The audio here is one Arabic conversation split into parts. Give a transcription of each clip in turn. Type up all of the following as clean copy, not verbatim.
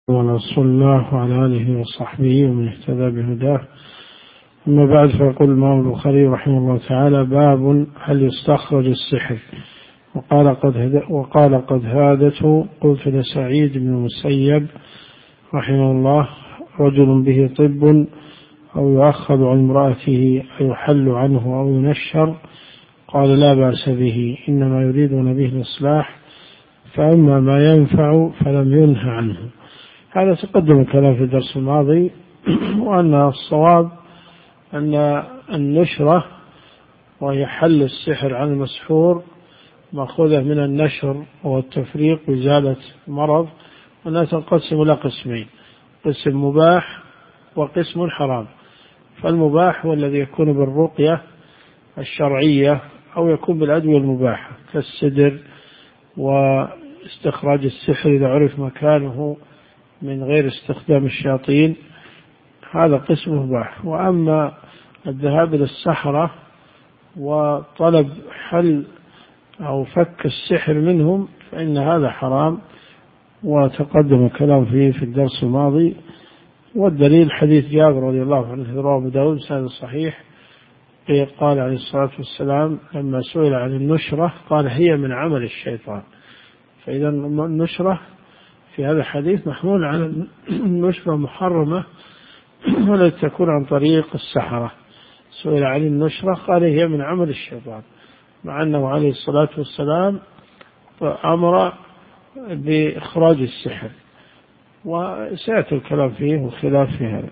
ورسول الله وعلى آله وصحبه ومن اهتدى بهداه. أما بعد، فيقول الإمام البخاري رحمه الله تعالى: باب هل يستخرج السحر؟ وقال قد هادته. قلت لسعيد بن المسيب رحمه الله: رجل به طب أو يؤخذ عن امرأته أيحل عنه أو ينشر؟ قال: لا بأس به، إنما يريدون به الإصلاح، فأما ما ينفع فلم ينه عنه. هذا تقدم الكلام في الدرس الماضي، وأن الصواب أن النشرة وهي حل السحر عن المسحور مأخوذة من النشر والتفريق وإزالة المرض، وأنها تنقسم إلى قسمين: قسم مباح وقسم حرام. فالمباح هو الذي يكون بالرقية الشرعية أو يكون بالأدوية المباحة كالسدر واستخراج السحر إذا عرف مكانه من غير استخدام الشياطين، هذا قسم مباح. وأما الذهاب إلى السحرة وطلب حل أو فك السحر منهم فإن هذا حرام، وتقدم الكلام فيه في الدرس الماضي. والدليل حديث جابر رضي الله عنه رواه أبو داود سند صحيح، قال عليه الصلاة والسلام لما سئل عن النشرة قال: هي من عمل الشيطان. فإذا النشرة في هذا الحديث محمول على النشرة محرمة والتي تكون عن طريق السحرة. سئل عن النشرة قال: هي من عمل الشيطان، مع أنه عليه الصلاة والسلام أمر بإخراج السحر، وسيأتي الكلام فيه والخلاف في هذا.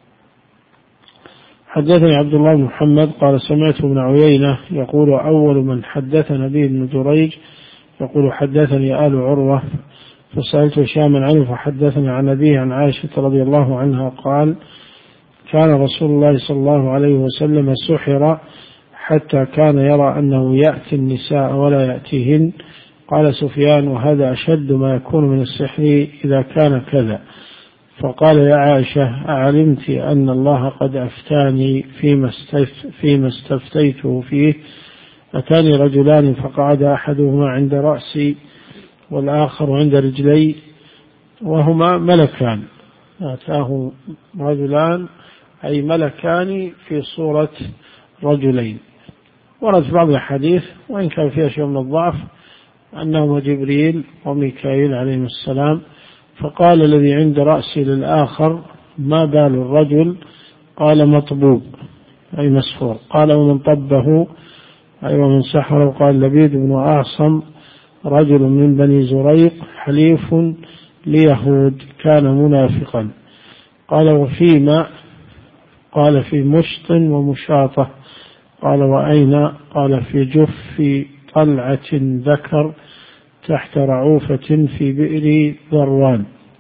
حدثني عبد الله بن محمد قال: سمعت ابن عيينة يقول: أول من حدثنا به ابن جريج يقول: حدثني آل عروة، فسألت هشاما عنه فحدثني عن أبيه عن عائشة رضي الله عنها قال: كان رسول الله صلى الله عليه وسلم سحر حتى كان يرى أنه يأتي النساء ولا يأتيهن. قال سفيان: وهذا أشد ما يكون من السحر إذا كان كذا. فقال: يا عائشة، أعلمت أن الله قد أفتاني فيما استفتيته فيه؟ أتاني رجلان فقعد أحدهما عند رأسي والآخر عند رجلي وهما ملكان. أتاه رجلان أي ملكان في صورة رجلين. ورد في بعض الحديث وإن كان فيها شيء من الضعف أنهما جبريل وميكائيل عليهم السلام. فقال الذي عند رأسي للآخر: ما بال الرجل؟ قال: مطبوب أي مسحور. قال: ومن طبه أي ومن سحره؟ قال: لبيد بن أعصم رجل من بني زريق حليف ليهود كان منافقا. قال: وفيما؟ قال: في مشط ومشاطة. قال: وأين؟ قال: في جف طلعة ذكر تحت رعوفة في بئر ذروان.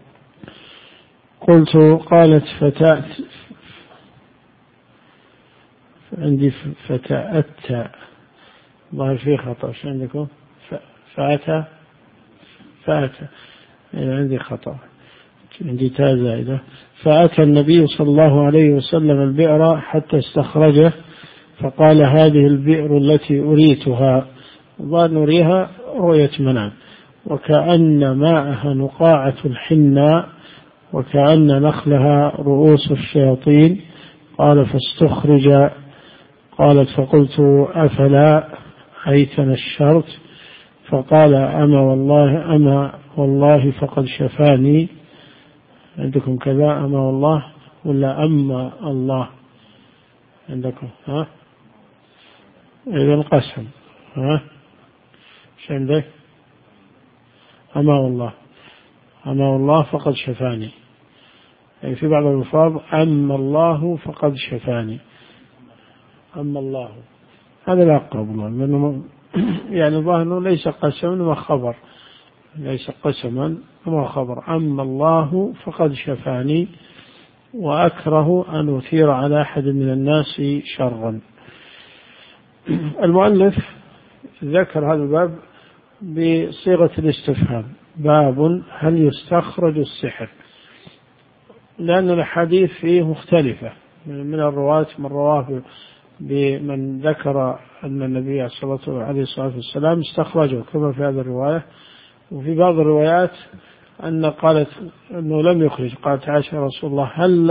قلت: قالت فتاة عندي فتاة ظهر فيه خطأ. شو عندكم؟ فأتى عندي خطأ، عندي تاء زائدة. فأتى النبي صلى الله عليه وسلم البئر حتى استخرجه، فقال: هذه البئر التي أريتها، ونريها رؤية منام، وكأن ماءها نقاعة الحناء، وكأن نخلها رؤوس الشياطين. قال: فاستخرج. قالت: فقلت: أفلا أي تنشرت؟ فقال: أما والله فقد شفاني. عندكم كذا أما والله ولا أما الله عندكم؟ إذا القسم شو عندك؟ أما والله فقد شفاني. يعني في بعض الألفاظ أما الله فقد شفاني. أما الله هذا لا أقرب له، لأنه يعني ظاهره ليس قسما وخبر، ليس قسما وما خبر. أما الله فقد شفاني، وأكره أن أثير على أحد من الناس شرا. المؤلف ذكر هذا الباب بصيغة الاستفهام: باب هل يستخرج السحر؟ لأن الحديث فيه مختلفة من الرواة، من رواه بمن ذكر أن النبي عليه الصلاة والسلام استخرجه كما في هذه الرواية، وفي بعض الروايات أن قالت أنه لم يخرج، قالت عائشة رسول الله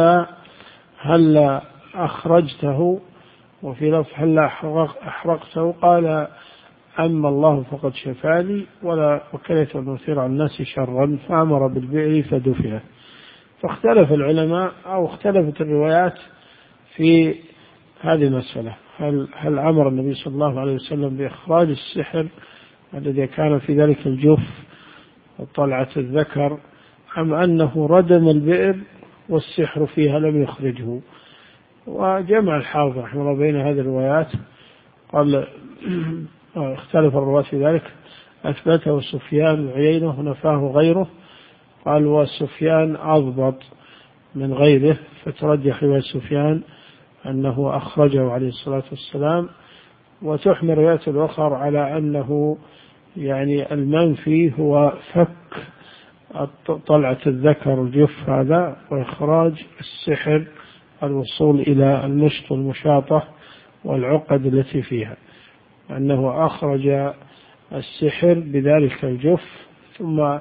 هل أخرجته، وفي لفظ هل أحرقته، قال أما الله فقد شفاني وكرهت أن أثير على الناس شرا، فأمر بالبئر فدفنت. فاختلف العلماء أو اختلفت الروايات في هذه المسألة، هل أمر النبي صلى الله عليه وسلم بإخراج السحر الذي كان في ذلك الجف وطلعة الذكر، أم أنه ردم البئر والسحر فيها لم يخرجه. وجمع الحافظ رحمه الله بين هذه الروايات، قال اختلف الرواة في ذلك، أثبته سفيان وعيينة ونفاه غيره، قال وسفيان أضبط من غيره، فترجح رواية سفيان أنه أخرجه عليه الصلاة والسلام. وتحمل رواية الأخر على أنه يعني المنفي هو فك طلعة الذكر الجف هذا وإخراج السحر، الوصول إلى المشط المشاطة والعقد التي فيها، أنه أخرج السحر بذلك الجف ثم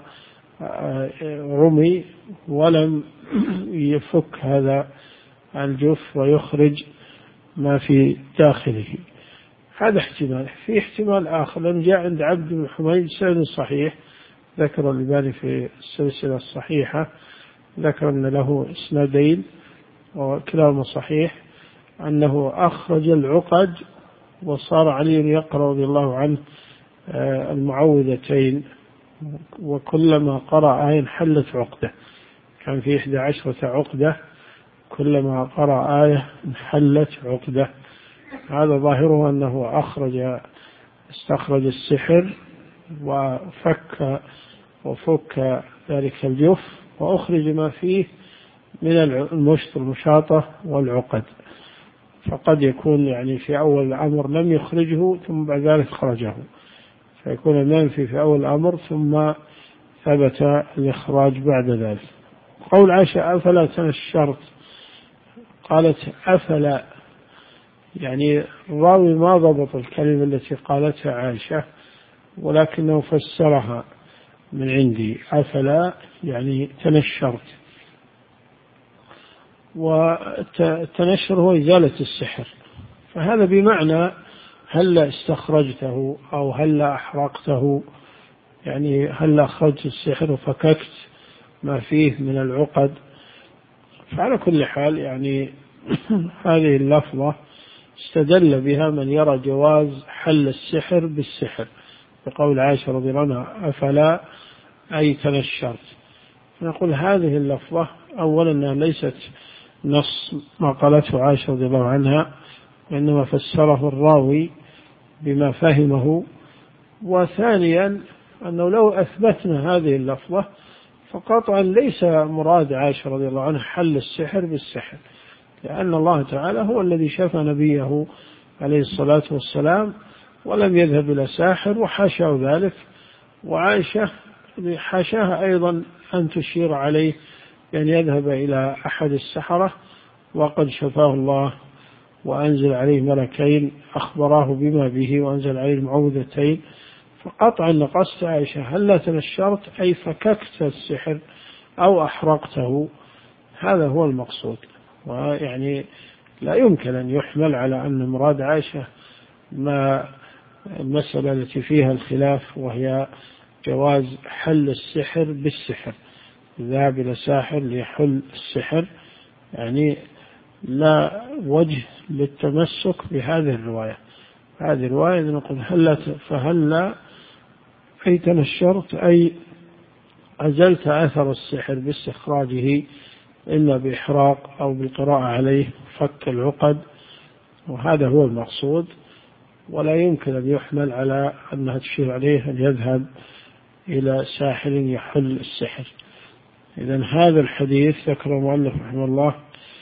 رمي ولم يفك هذا الجف ويخرج ما في داخله. هذا احتمال. في احتمال آخر، لأن جاء عند عبد بن حميد سند صحيح، ذكر الألباني في السلسلة الصحيحة، ذكر أن له إسنادين وكلاهما صحيح، أنه أخرج العقد وصار علي يقرأ رضي الله عنه المعوذتين، وكلما قرأ آية حلت عقدة، كان في 11 عقدة، كلما قرأ آية حلت عقدة. هذا ظاهره أنه استخرج السحر وفك ذلك الجف وأخرج ما فيه من المشط المشاطة والعقد. فقد يكون يعني في أول الأمر لم يخرجه ثم بعد ذلك خرجه، فيكون المنفي في أول الأمر ثم ثبت الإخراج بعد ذلك. قول عائشة أفلا تنشرت، قالت أفلا، يعني الراوي ما ضبط الكلمة التي قالتها عائشة، ولكنه فسرها من عندي، أفلا يعني تنشرت، والتنشر هو إزالة السحر، فهذا بمعنى هل استخرجته أو هل أحرقته، يعني هل أخرجت السحر وفككت ما فيه من العقد. فعلى كل حال يعني هذه اللفظة استدل بها من يرى جواز حل السحر بالسحر، بقول عائشة رضي الله عنها أفلا أي تنشرت. نقول هذه اللفظة أولا أنها ليست نص ما قالته عائشة رضي الله عنها، وإنما فسره الراوي بما فهمه. وثانيا أنه لو أثبتنا هذه اللفظة فقطعا ليس مراد عائشة رضي الله عنها حل السحر بالسحر، لأن الله تعالى هو الذي شفى نبيه عليه الصلاة والسلام ولم يذهب إلى ساحر وحاشاه ذلك، وعائشة حاشاها أيضا أن تشير عليه بأن يذهب إلى أحد السحرة وقد شفاه الله وأنزل عليه ملكين أخبراه بما به وأنزل عليه المعوذتين. فقطعا نقصت عائشة هل لا تنشرت أي فككت السحر أو أحرقته، هذا هو المقصود. ويعني لا يمكن أن يحمل على أن مراد عائشة ما المسألة التي فيها الخلاف، وهي جواز حل السحر بالسحر، الذهاب إلى ساحر ليحل السحر، يعني لا وجه للتمسك بهذه الرواية. هذه الرواية نقول فهلا أي تنشرت أي أزلت أثر السحر باستخراجه، إما بإحراق أو بالقراءة عليه فك العقد، وهذا هو المقصود. ولا يمكن أن يحمل على أنها تشير عليه أن يذهب إلى ساحر يحل السحر. إذن هذا الحديث ذكر المؤلف رحمه الله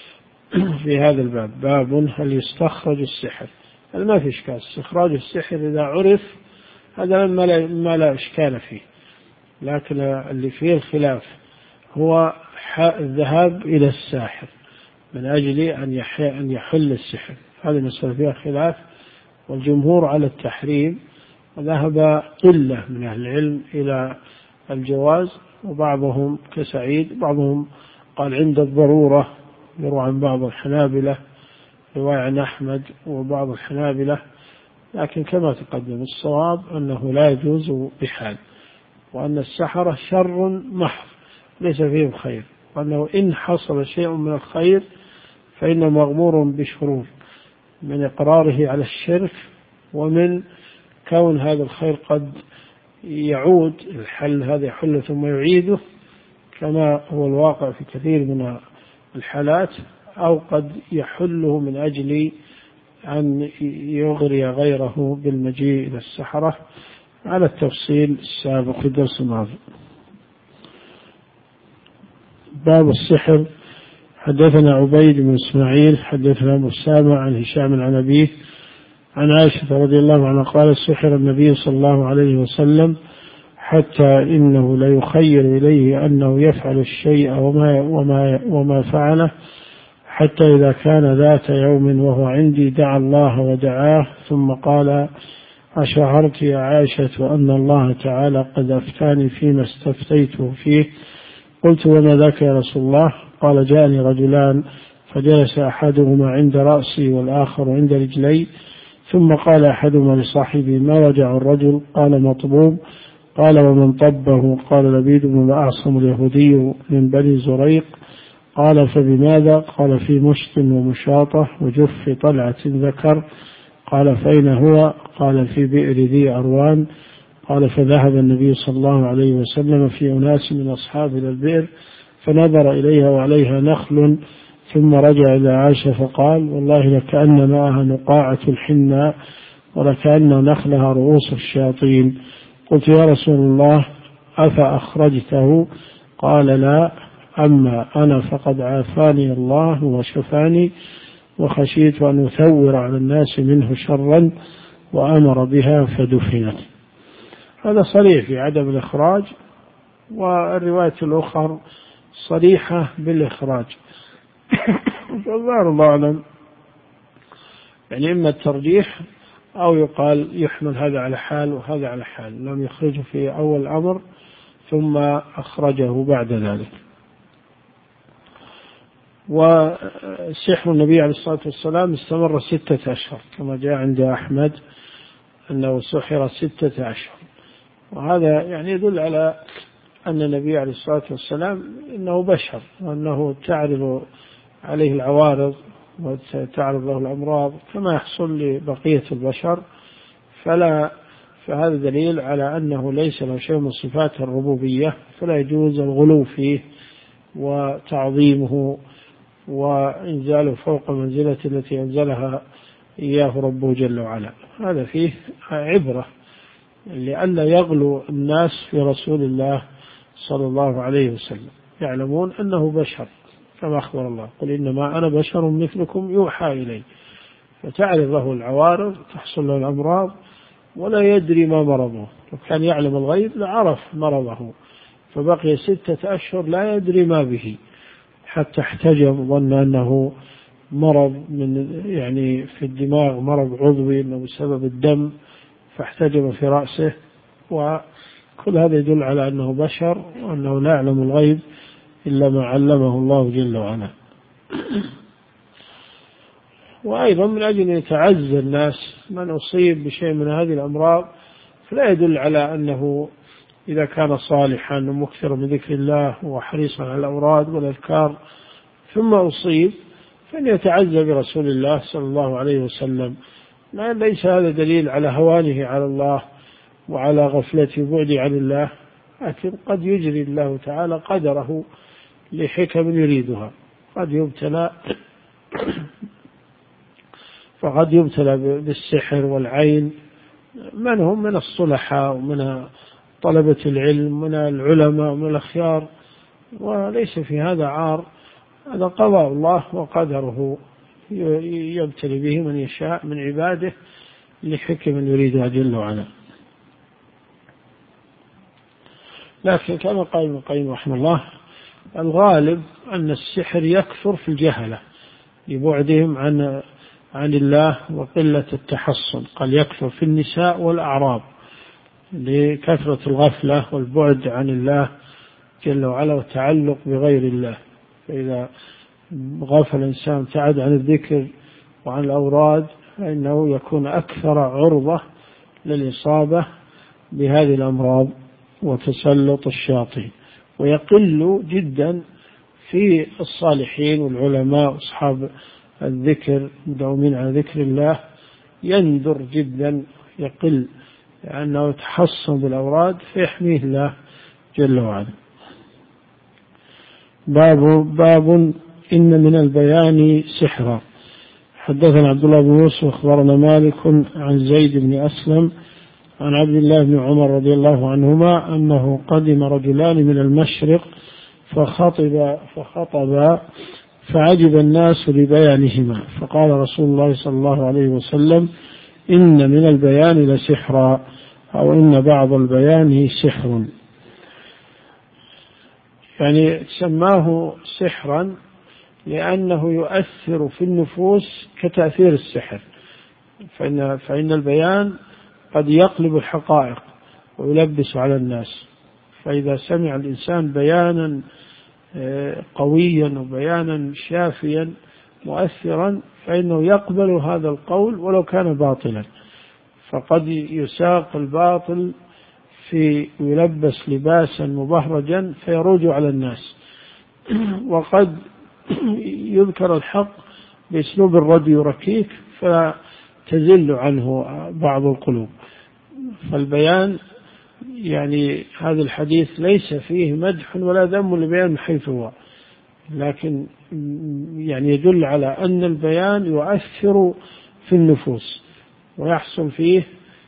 في هذا الباب، باب هل يستخرج السحر. هذا ما في إشكال، استخراج السحر إذا عرف هذا ما لا إشكال فيه، لكن اللي فيه الخلاف هو الذهاب إلى الساحر من أجل أن يحل السحر. هذه مسألة فيها خلاف، والجمهور على التحريم، وذهب قلة من أهل العلم إلى الجواز، وبعضهم كسعيد، بعضهم قال عند الضرورة، يروى عن بعض الحنابلة، رواية عن أحمد وبعض الحنابلة، لكن كما تقدم الصواب أنه لا يجوز بحال، وأن السحرة شر محض ليس فيهم خير، وأنه إن حصل شيء من الخير فإنه مغمور بشرور من إقراره على الشرك، ومن كون هذا الخير قد يعود، الحل هذا يحل ثم يعيده كما هو الواقع في كثير من الحالات، أو قد يحله من أجل أن يغري غيره بالمجيء إلى السحرة، على التفصيل السابق في الدرس الماضي. باب السحر. حدثنا عبيد بن إسماعيل حدثنا أبو أسامة عن هشام عن أبيه عن عائشة رضي الله عنها قال: سحر النبي صلى الله عليه وسلم حتى إنه ليخير إليه أنه يفعل الشيء وما فعله، حتى إذا كان ذات يوم وهو عندي دعا الله ودعاه ثم قال: أشعرت يا عائشة أن الله تعالى قد أفتاني فيما استفتيته فيه؟ قلت: وما ذاك يا رسول الله؟ قال: جاءني رجلان فجلس أحدهما عند رأسي والآخر عند رجلي، ثم قال أحدهما لصاحبه: ما وجع الرجل؟ قال: مطبوب. قال: ومن طبه؟ قال: لبيد بن الأعصم اليهودي من بني زريق. قال: فبماذا؟ قال: في مشط ومشاطة وجف طلعة ذكر. قال: فأين هو؟ قال: في بئر ذي أروان. قال: فذهب النبي صلى الله عليه وسلم في أناس من أصحابه إلى البئر فنظر إليها وعليها نخل، ثم رجع إلى عائشة فقال: والله لكأن ماءها نقاعة الحناء ولكأن نخلها رؤوس الشياطين. قلت: يا رسول الله أفأخرجته؟ قال: لا، أما أنا فقد عافاني الله وشفاني، وخشيت أن أثور على الناس منه شرا، وأمر بها فدفنت. هذا صريح في عدم الإخراج، والرواية الأخرى صريحة بالإخراج. الله أعلم، يعني إما الترجيح أو يقال يحمل هذا على حال وهذا على حال، لم يخرجه في أول الأمر ثم أخرجه بعد ذلك. وسحر النبي عليه الصلاة والسلام استمر 6 أشهر، كما جاء عند أحمد أنه سحر 6 أشهر، وهذا يعني يدل على أن النبي عليه الصلاة والسلام إنه بشر، وأنه تعرض عليه العوارض وتعرض له الأمراض كما يحصل لبقية البشر، فهذا دليل على أنه ليس له شيء من صفات الربوبية، فلا يجوز الغلو فيه وتعظيمه وإنزاله فوق منزلة التي أنزلها إياه ربه جل وعلا. هذا فيه عبرة لئلا يغلو الناس في رسول الله صلى الله عليه وسلم، يعلمون أنه بشر كما أخبر الله: قل إنما أنا بشر مثلكم يوحى إلي. فتعرض له العوارض، تحصل له الأمراض، ولا يدري ما مرضه. لو كان يعلم الغيب لعرف مرضه، فبقي 6 أشهر لا يدري ما به، حتى احتجم، ظن أنه مرض يعني في الدماغ، مرض عضوي أنه بسبب الدم، فاحتجم في رأسه. وكل هذا يدل على أنه بشر، وأنه لا يعلم الغيب إلا ما علمه الله جل وعلا. وأيضا من أجل أن يتعزى الناس من أصيب بشيء من هذه الأمراض، فلا يدل على أنه إذا كان صالحا ومكثرا من ذكر الله وحريصا على الأوراد والأذكار ثم أصيب فإن يتعزى برسول الله صلى الله عليه وسلم. ليس هذا دليل على هوانه على الله وعلى غفلته وبعده عن الله، لكن قد يجري الله تعالى قدره لحكم يريدها. فقد يبتلى بالسحر والعين من هم من الصلحاء ومن طلبة العلم من العلماء ومن الأخيار، وليس في هذا عار، هذا قضاء الله وقدره يبتلي به من يشاء من عباده لحكم يريدها جل وعلا. لكن كما قال ابن القيم رحمه الله: الغالب أن السحر يكثر في الجهلة لبعدهم عن الله وقلة التحصن. قال: يكثر في النساء والأعراب لكثرة الغفلة والبعد عن الله جل وعلا وتعلق بغير الله. فإذا غفل الإنسان ابتعد عن الذكر وعن الأوراد فإنه يكون أكثر عرضة للإصابة بهذه الأمراض وتسلط الشياطين، ويقل جدا في الصالحين والعلماء وأصحاب الذكر مداومين على ذكر الله، يندر جدا يقل لأنه يتحصن بالأوراد فيحميه الله جل وعلا. باب إن من البيان سحرا. حدثنا عبد الله بن يوسف أخبرنا مالك عن زيد بن أسلم عن عبد الله بن عمر رضي الله عنهما أنه قدم رجلان من المشرق فخطب فعجب الناس لبيانهما، فقال رسول الله صلى الله عليه وسلم إن من البيان لسحرا، أو إن بعض البيان سحر. يعني سماه سحرا لأنه يؤثر في النفوس كتأثير السحر، فإن البيان قد يقلب الحقائق ويلبس على الناس. فإذا سمع الإنسان بيانا قويا وبيانا شافيا مؤثرا فإنه يقبل هذا القول ولو كان باطلا. فقد يساق الباطل يلبس لباسا مبهرجا فيروج على الناس، وقد يذكر الحق بأسلوب الردي ركيك فتزل عنه بعض القلوب. فالبيان يعني هذا الحديث ليس فيه مدح ولا ذم لبيان من حيث هو، لكن يعني يدل على أن البيان يؤثر في النفوس ويحصل فيه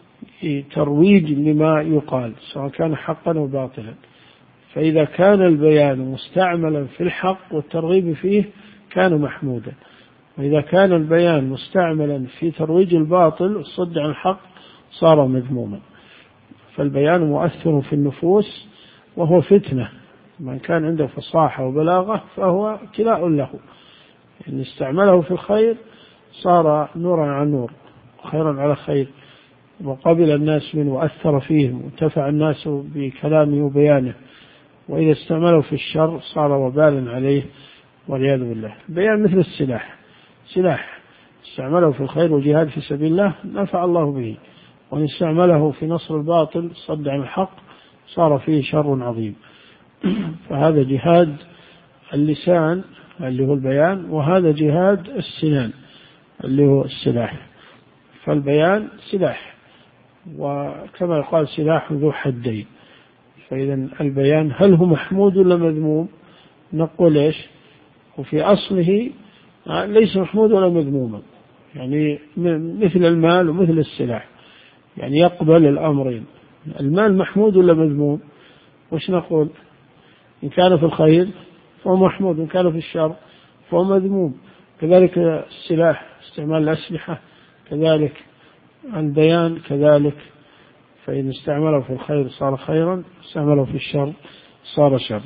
ترويج لما يقال سواء كان حقا أو باطلا. فإذا كان البيان مستعملا في الحق والترغيب فيه كان محمودا، وإذا كان البيان مستعملا في ترويج الباطل والصد عن الحق صار مذموما. فالبيان مؤثر في النفوس وهو فتنة، من كان عنده فصاحة وبلاغة فهو كلاء له، إن استعمله في الخير صار نورا على نور خيرا على خير، وقبل الناس منه وأثر فيهم وانتفع الناس بكلامه وبيانه، وإذا استعمله في الشر صار وبالا عليه والعياذ بالله. البيان مثل سلاح استعمله في الخير والجهاد في سبيل الله نفع الله به، وإن استعمله في نصر الباطل صد عن الحق صار فيه شر عظيم. فهذا جهاد اللسان اللي هو البيان، وهذا جهاد السنان اللي هو السلاح. فالبيان سلاح، وكما يقال سلاح ذو حدين. فإذا البيان هل هو محمود ولا مذموم؟ نقول إيش؟ وفي أصله ليس محمود ولا مذموما، يعني مثل المال ومثل السلاح، يعني يقبل الأمرين. المال محمود ولا مذموم؟ وش نقول؟ إن كان في الخير فهو محمود، إن كان في الشر فهو مذموم. كذلك السلاح، استعمال الأسلحة كذلك، البيان كذلك. فإن استعمله في الخير صار خيرا، استعمله في الشر صار شرا.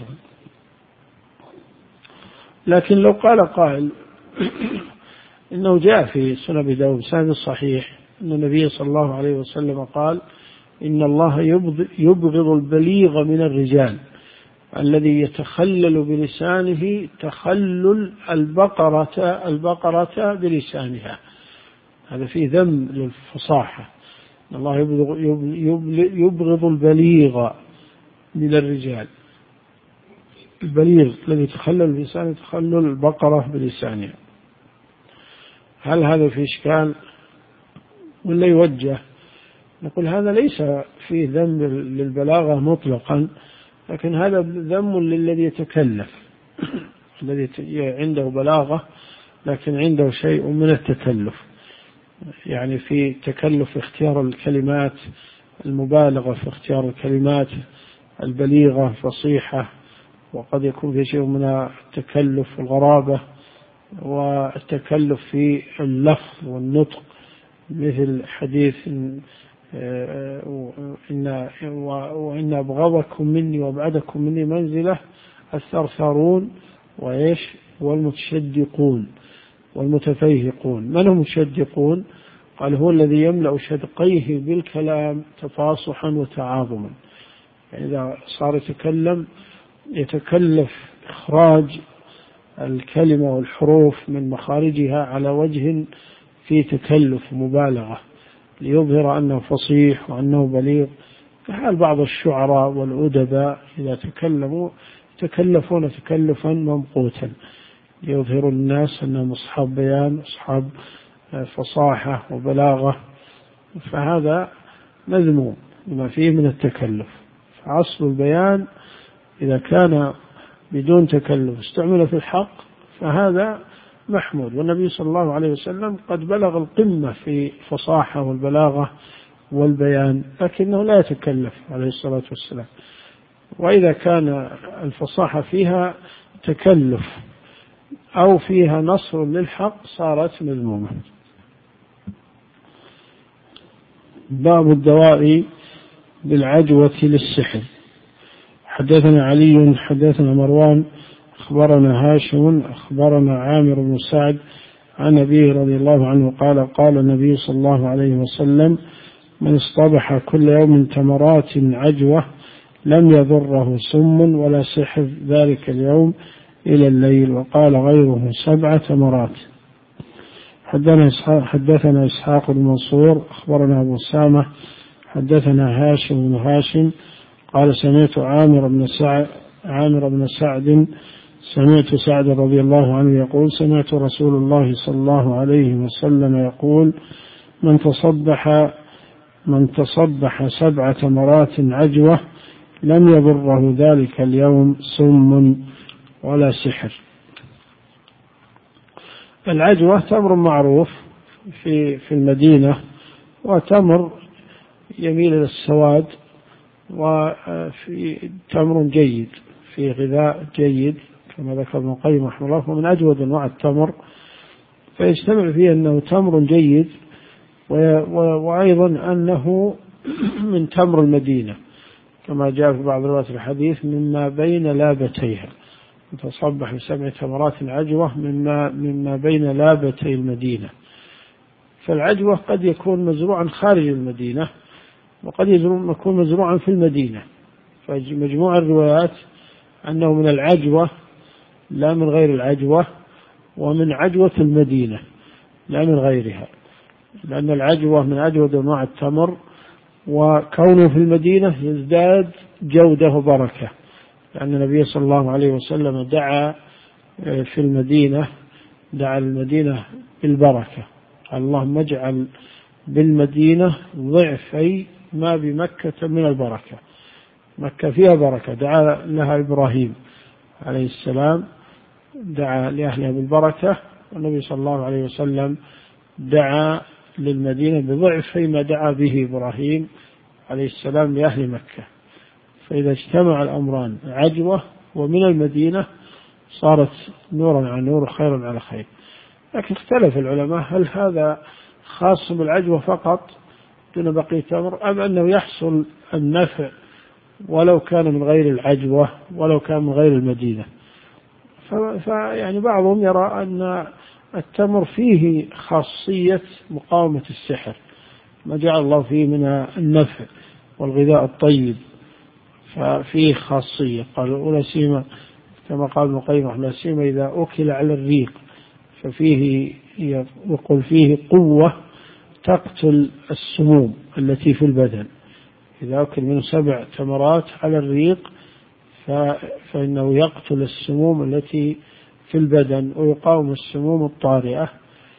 لكن لو قال قائل إنه جاء في سنن أبي داود بسند صحيح أن النبي صلى الله عليه وسلم قال إن الله يبغض البليغ من الرجال الذي يتخلل بلسانه تخلل البقرة بلسانها. هذا فيه ذم للفصاحة. الله يبغض البليغ من الرجال، البليغ الذي يتخلل بلسانه تخلل البقرة بلسانها. هل هذا في إشكال ولا يوجه؟ نقول هذا ليس فيه ذم للبلاغة مطلقا، لكن هذا ذم للذي يتكلف، الذي عنده بلاغة لكن عنده شيء من التكلف، يعني في تكلف في اختيار الكلمات، المبالغة في اختيار الكلمات البليغة فصيحة، وقد يكون في شيء من التكلف والغرابة والتكلف في اللفظ والنطق، مثل حديث وإن أبغضكم مني وأبعدكم مني منزلة الثرثرون وإيش والمتشدقون والمتفيهقون. من هم المتشدقون؟ قال هو الذي يملأ شدقيه بالكلام تفاصحا وتعاظما، يعني إذا صار يتكلم يتكلف إخراج الكلمة والحروف من مخارجها على وجه في تكلف مبالغة ليظهر أنه فصيح وأنه بليغ، كحال بعض الشعراء والأدباء إذا تكلموا يتكلفون تكلفا ممقوتا ليظهروا الناس أنهم أصحاب بيان، أصحاب فصاحة وبلاغة، فهذا مذموم بما فيه من التكلف. فأصل البيان إذا كان بدون تكلف استعمل في الحق فهذا محمود، والنبي صلى الله عليه وسلم قد بلغ القمة في الفصاحة والبلاغة والبيان، لكنه لا يتكلف عليه الصلاة والسلام. وإذا كان الفصاحة فيها تكلف أو فيها نصر للحق صارت مذمومة. باب الدواء بالعجوة للسحر. حدثنا علي حدثنا مروان أخبرنا هاشم أخبرنا عامر بن سعد عن أبيه رضي الله عنه قال قال النبي صلى الله عليه وسلم: من اصطبح كل يوم تمرات عجوة لم يضره سم ولا سحر ذلك اليوم إلى الليل. وقال غيره 7 تمرات. حدثنا إسحاق بن منصور أخبرنا أبو سامة حدثنا هاشم بن هاشم قال سمعت عامر بن سعد سمعت سعد رضي الله عنه يقول: سمعت رسول الله صلى الله عليه وسلم يقول: من تصبح 7 تمرات عجوة لم يضره ذلك اليوم سم ولا سحر. العجوة تمر معروف في المدينة، وتمر يميل إلى السواد، وفي تمر جيد في غذاء جيد كما ذكر ابن القيم رحمه الله، ومن أجود أنواع التمر، فيجتمع فيه أنه تمر جيد وأيضا أنه من تمر المدينة كما جاء في بعض روايات الحديث مما بين لابتيها، تصبح ب7 تمرات عجوة مما بين لابتي المدينة. فالعجوة قد يكون مزروعا خارج المدينة وقد يكون مزروعا في المدينة، فمجموع الروايات أنه من العجوة لا من غير العجوة، ومن عجوة المدينة لا من غيرها، لأن العجوة من أجود أنواع التمر، وكونه في المدينة يزداد جودة وبركة، لأن النبي صلى الله عليه وسلم دعا في المدينة بالبركة، قال: اللهم اجعل بالمدينة ضعفي ما بمكة من البركة. مكة فيها بركة، دعا لها إبراهيم عليه السلام، دعا لأهلها بالبركة، والنبي صلى الله عليه وسلم دعا للمدينة بضعفي ما دعا به إبراهيم عليه السلام لأهل مكة. فإذا اجتمع الأمران عجوة ومن المدينة صارت نورا على نور خيرا على خير. لكن اختلف العلماء هل هذا خاص بالعجوة فقط دون بقية التمر، أم أنه يحصل النفع ولو كان من غير العجوة ولو كان من غير المدينة. فيعني بعضهم يرى أن التمر فيه خاصية مقاومة السحر، ما جعل الله فيه من النفع والغذاء الطيب، ففيه خاصية. قالوا ولا سيما كما قال ابن القيم رحمه الله: سيما إذا أكل على الريق، ففيه يقول فيه قوة تقتل السموم التي في البدن. إذا أكل من 7 تمرات على الريق فإنه يقتل السموم التي في البدن ويقاوم السموم الطارئة.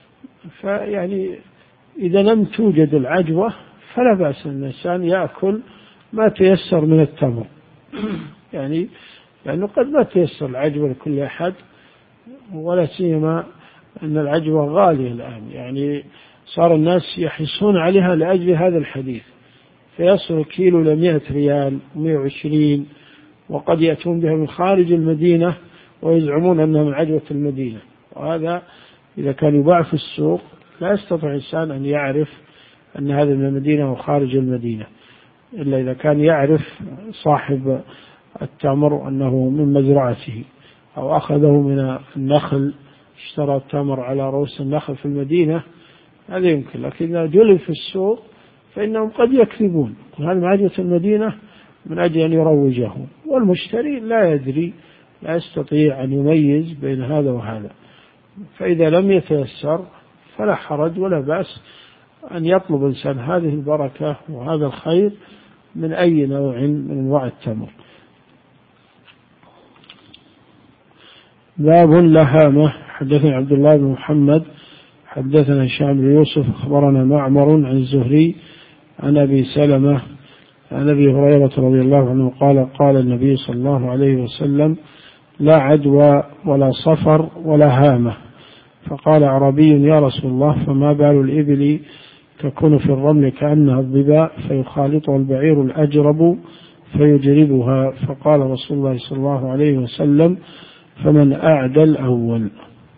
فيعني إذا لم توجد العجوة فلا بأس أن الإنسان يأكل ما تيسر من التمر، يعني لأنه قد ما تيسر العجوة لكل أحد، ولا سيما أن العجوة غالية الآن، يعني صار الناس يحرصون عليها لأجل هذا الحديث، فيصل كيلو ل100 ريال 120، وقد يأتون بها من خارج المدينة ويزعمون أنها من عجوة المدينة. وهذا إذا كان يباع في السوق لا يستطيع الإنسان أن يعرف أن هذا من المدينة وخارج المدينة، إلا إذا كان يعرف صاحب التمر أنه من مزرعته أو أخذه من النخل، اشترى التمر على رؤوس النخل في المدينة، هذا يمكن. لكن إذا جلب في السوق فإنهم قد يكذبون، هذا من عجوة المدينة من أجل أن يروجه، والمشتري لا يدري، لا يستطيع أن يميز بين هذا وهذا. فإذا لم يتيسر فلا حرج ولا بأس أن يطلب الإنسان هذه البركة وهذا الخير من أي نوع من أنواع التمر. باب لهامة. حدثنا عبد الله بن محمد حدثنا هشام بن يوسف أخبرنا معمر عن الزهري عن أبي سلمة عن أبي هريرة رضي الله عنه قال قال النبي صلى الله عليه وسلم: لا عدوى ولا صفر ولا هامة. فقال أعرابي: يا رسول الله، فما بال الإبل تكون في الرمل كأنها الظباء فيخالطها البعير الأجرب فيجربها؟ فقال رسول الله صلى الله عليه وسلم: فمن أعدى الأول.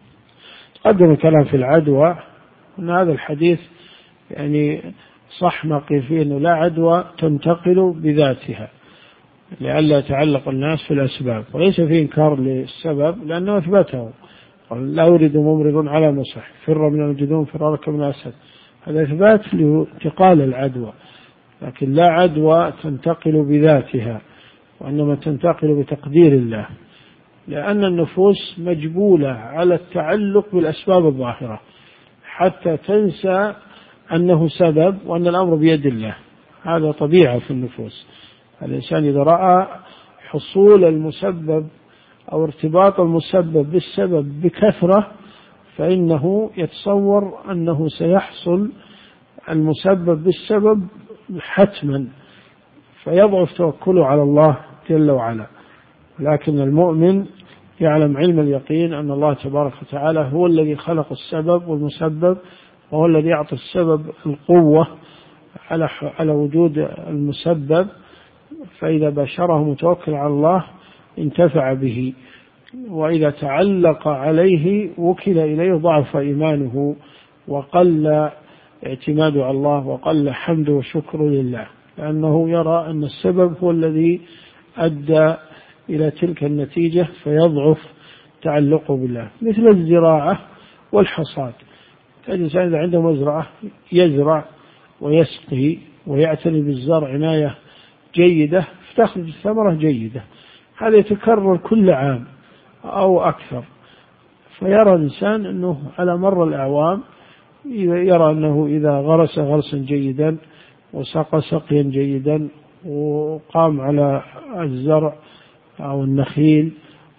قدم الكلام في العدوى أن هذا الحديث يعني صح ما قيل فيه أنه لا عدوى تنتقل بذاتها لئلا يتعلق الناس في الأسباب، وليس فيه إنكار للسبب لأنه أثبته. لا يريد ممرض على مصح فر من الجذوم فرارك من الأسد، هذا إثبات لانتقال العدوى، لكن لا عدوى تنتقل بذاتها، وإنما تنتقل بتقدير الله، لأن النفوس مجبولة على التعلق بالأسباب الظاهرة حتى تنسى أنه سبب وأن الأمر بيد الله. هذا طبيعة في النفوس. الإنسان إذا رأى حصول المسبب أو ارتباط المسبب بالسبب بكثرة فإنه يتصور أنه سيحصل المسبب بالسبب حتما، فيضعف توكله على الله جل وعلا. لكن المؤمن يعلم علم اليقين أن الله تبارك وتعالى هو الذي خلق السبب والمسبب، وهو الذي يعطي السبب القوة على وجود المسبب، فإذا بشره متوكل على الله انتفع به، وإذا تعلق عليه وكل إليه ضعف إيمانه وقل اعتماده على الله وقل حمده وشكره لله، لأنه يرى أن السبب هو الذي أدى إلى تلك النتيجة فيضعف تعلقه بالله. مثل الزراعة والحصاد، الإنسان إذا عنده مزرعة يزرع ويسقي ويعتني بالزرع عناية جيدة فتخرج الثمرة جيدة، هذا يتكرر كل عام أو أكثر، فيرى الإنسان أنه على مر الأعوام يرى أنه إذا غرس غرسا جيدا وسقى سقيا جيدا وقام على الزرع أو النخيل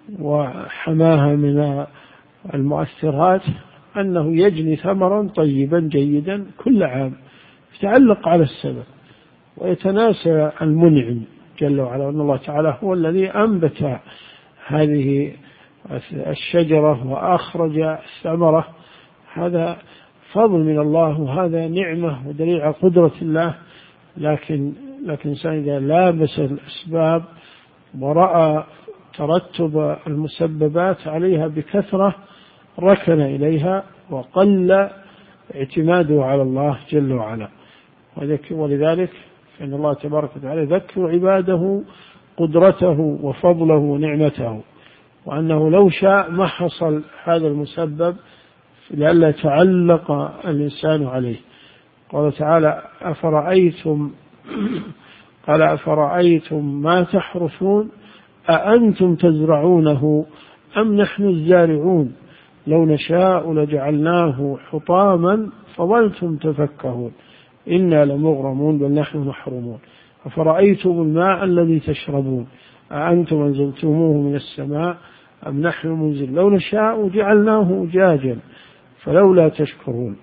وحماها من المؤثرات أنه يجني ثمرا طيبا جيدا كل عام، يتعلق على السبب ويتناسى المنعم جل وعلا، أن الله تعالى هو الذي أنبت هذه الشجرة وأخرج الثمرة، هذا فضل من الله وهذا نعمة ودليل على قدرة الله. لكن الإنسان إذا لابس الأسباب ورأى ترتب المسببات عليها بكثرة ركن إليها وقل اعتماده على الله جل وعلا. ولذلك فإن الله تبارك وتعالى يذكر عباده قدرته وفضله ونعمته، وأنه لو شاء ما حصل هذا المسبب لئلا يتعلق الإنسان عليه. قال تعالى: أفرأيتم ما تحرثون أأنتم تزرعونه أم نحن الزارعون لو نشاء لجعلناه حطاما فظلتم تفكهون إنا لمغرمون بل نحن محرومون. أفرأيتم الماء الذي تشربون أأنتم أنزلتموه من السماء أم نحن المنزل لو نشاء جعلناه أجاجا فلولا تشكرون.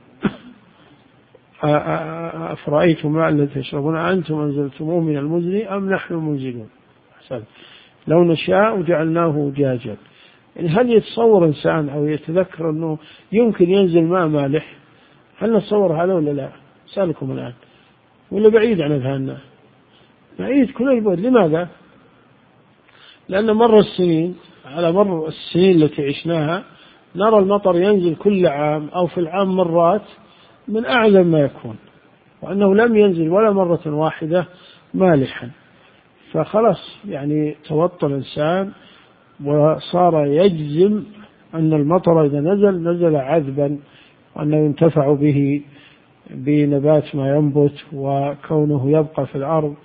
أفرأيتم الماء الذي تشربون أأنتم أنزلتموه من المزن أم نحن المنزلون لو نشاء جعلناه أجاجا. يعني هل يتصور إنسان أو يتذكر أنه يمكن ينزل ماء مالح؟ هل نتصور هذا ولا لا؟ سألكم الآن، ولا بعيد عن أذهاننا؟ بعيد كل البعد. لماذا؟ لأن على مر السنين التي عشناها نرى المطر ينزل كل عام أو في العام مرات من أعظم ما يكون، وأنه لم ينزل ولا مرة واحدة مالحا، فخلص يعني توطى الإنسان وصار يجزم أن المطر إذا نزل عذبا وأنه ينتفع به بنبات ما ينبت وكونه يبقى في الأرض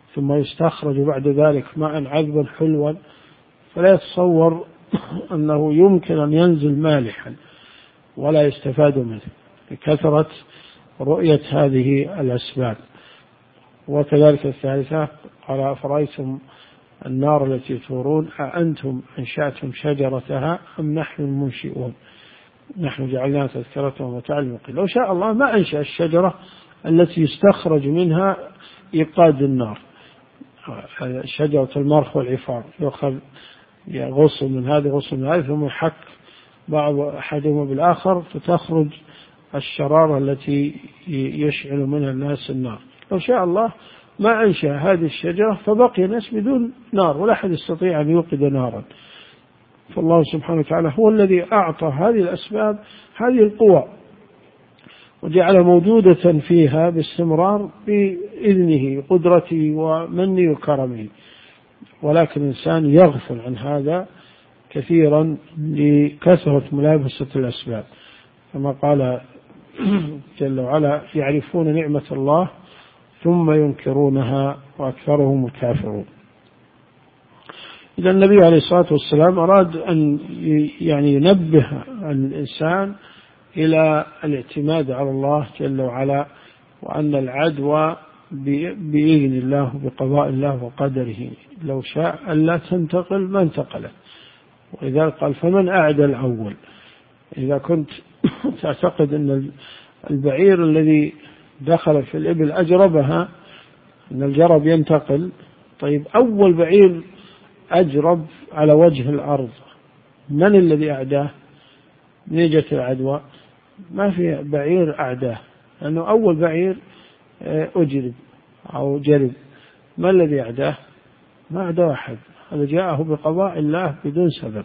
ثم يستخرج بعد ذلك ماء عذبا حلوا، فلا يتصور أنه يمكن أن ينزل مالحا ولا يستفاد منه لكثرة رؤية هذه الأسباب. وكذلك الثالثة قال أفرأيتم النار التي تورون أأنتم أنشأتم شجرتها أم نحن المنشئون نحن جعلناها تذكرة ومتاعا للمقوين. لو شاء الله ما أنشأ الشجرة التي يستخرج منها إيقاد النار، شجرة المرخ والعفار، يأخذ غصن من هذه غصن من هذه ثم يحك بعض أحدهما بالآخر فتخرج الشرارة التي يشعل منها الناس النار. لو شاء الله ما أنشأ هذه الشجرة فبقي الناس بدون نار ولا أحد يستطيع أن يوقد نارا. فالله سبحانه وتعالى هو الذي أعطى هذه الأسباب هذه القوى وجعل موجودة فيها باستمرار بإذنه قدرته ومنه وكرمه، ولكن الإنسان يغفل عن هذا كثيرا لكثرة ملابسة الأسباب، كما قال جل وعلا يعرفون نعمة الله ثم ينكرونها وأكثرهم الكافرون. إذا النبي عليه الصلاة والسلام أراد أن ينبه الإنسان إلى الاعتماد على الله جل وعلا، وأن العدوى بإذن الله بقضاء الله وقدره، لو شاء ألا تنتقل ما انتقلت. وإذا قال فمن أعدى الأول، إذا كنت تعتقد أن البعير الذي دخل في الإبل أجربها أن الجرب ينتقل، طيب أول بعير أجرب على وجه الأرض من الذي أعداه؟ نيجة العدوى ما في بعير أعداه، لأنه أول بعير أجرب أو جرب، ما الذي أعداه؟ ما أعداه أحد، هذا جاءه بقضاء الله بدون سبب.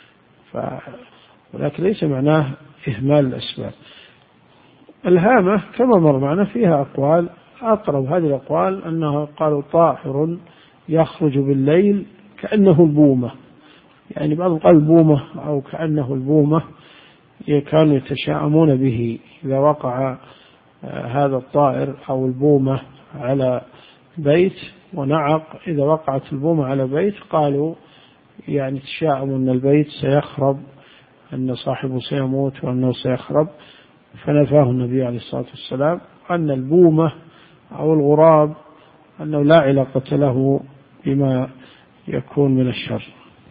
ولكن ليس معناه إهمال الأسباب. الهامة كما مر معنا فيها أقوال، أقرب هذه الأقوال أنها قالوا طائر يخرج بالليل كأنه البومة، يعني بعض قال البومة أو كأنه البومة، كانوا يتشاءمون به إذا وقع هذا الطائر أو البومة على بيت ونعق، إذا وقعت البومة على بيت قالوا يعني تشاءموا أن البيت سيخرب، أن صاحبه سيموت وأنه سيخرب، فنفاه النبي عليه الصلاة والسلام أن البومة أو الغراب أنه لا علاقة له بما يكون من الشر.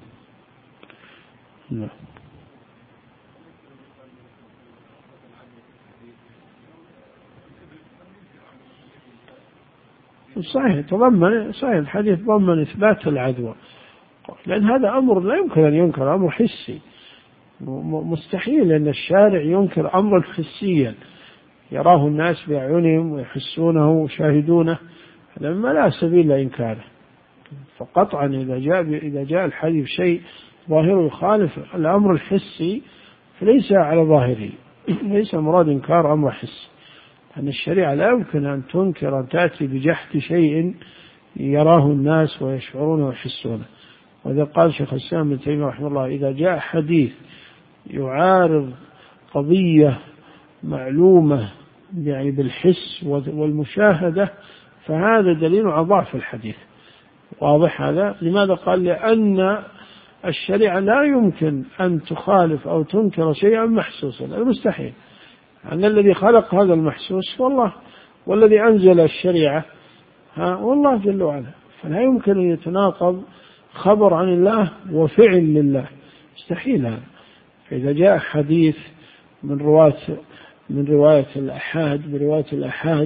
صحيح الحديث ضمن إثبات العدوى، لأن هذا أمر لا يمكن أن ينكر، أمر حسي مستحيل أن الشارع ينكر أمرا حسيا يراه الناس بأعينهم ويحسونه ويشاهدونه، لما لا سبيل لإنكاره. فقطعا إذا جاء الحديث شيء ظاهره يخالف الأمر الحسي فليس على ظاهره، ليس مراد إنكار أمر حسي، أن الشريعة لا يمكن أن تنكر أن تأتي بجحد شيء يراه الناس ويشعرونه ويحسونه. وإذا قال شيخ الإسلام ابن تيمية رحمه الله إذا جاء حديث يعارض قضية معلومة يعني بالحس والمشاهدة فهذا دليل على ضعف الحديث. واضح هذا؟ لماذا قال؟ لأن الشريعة لا يمكن أن تخالف أو تنكر شيئا محسوسا، المستحيل، أن الذي خلق هذا المحسوس والله، والذي أنزل الشريعة والله جل وعلا، فلا يمكن أن يتناقض خبر عن الله وفعل لله، مستحيل هذا. فإذا جاء حديث من رواية الأحاد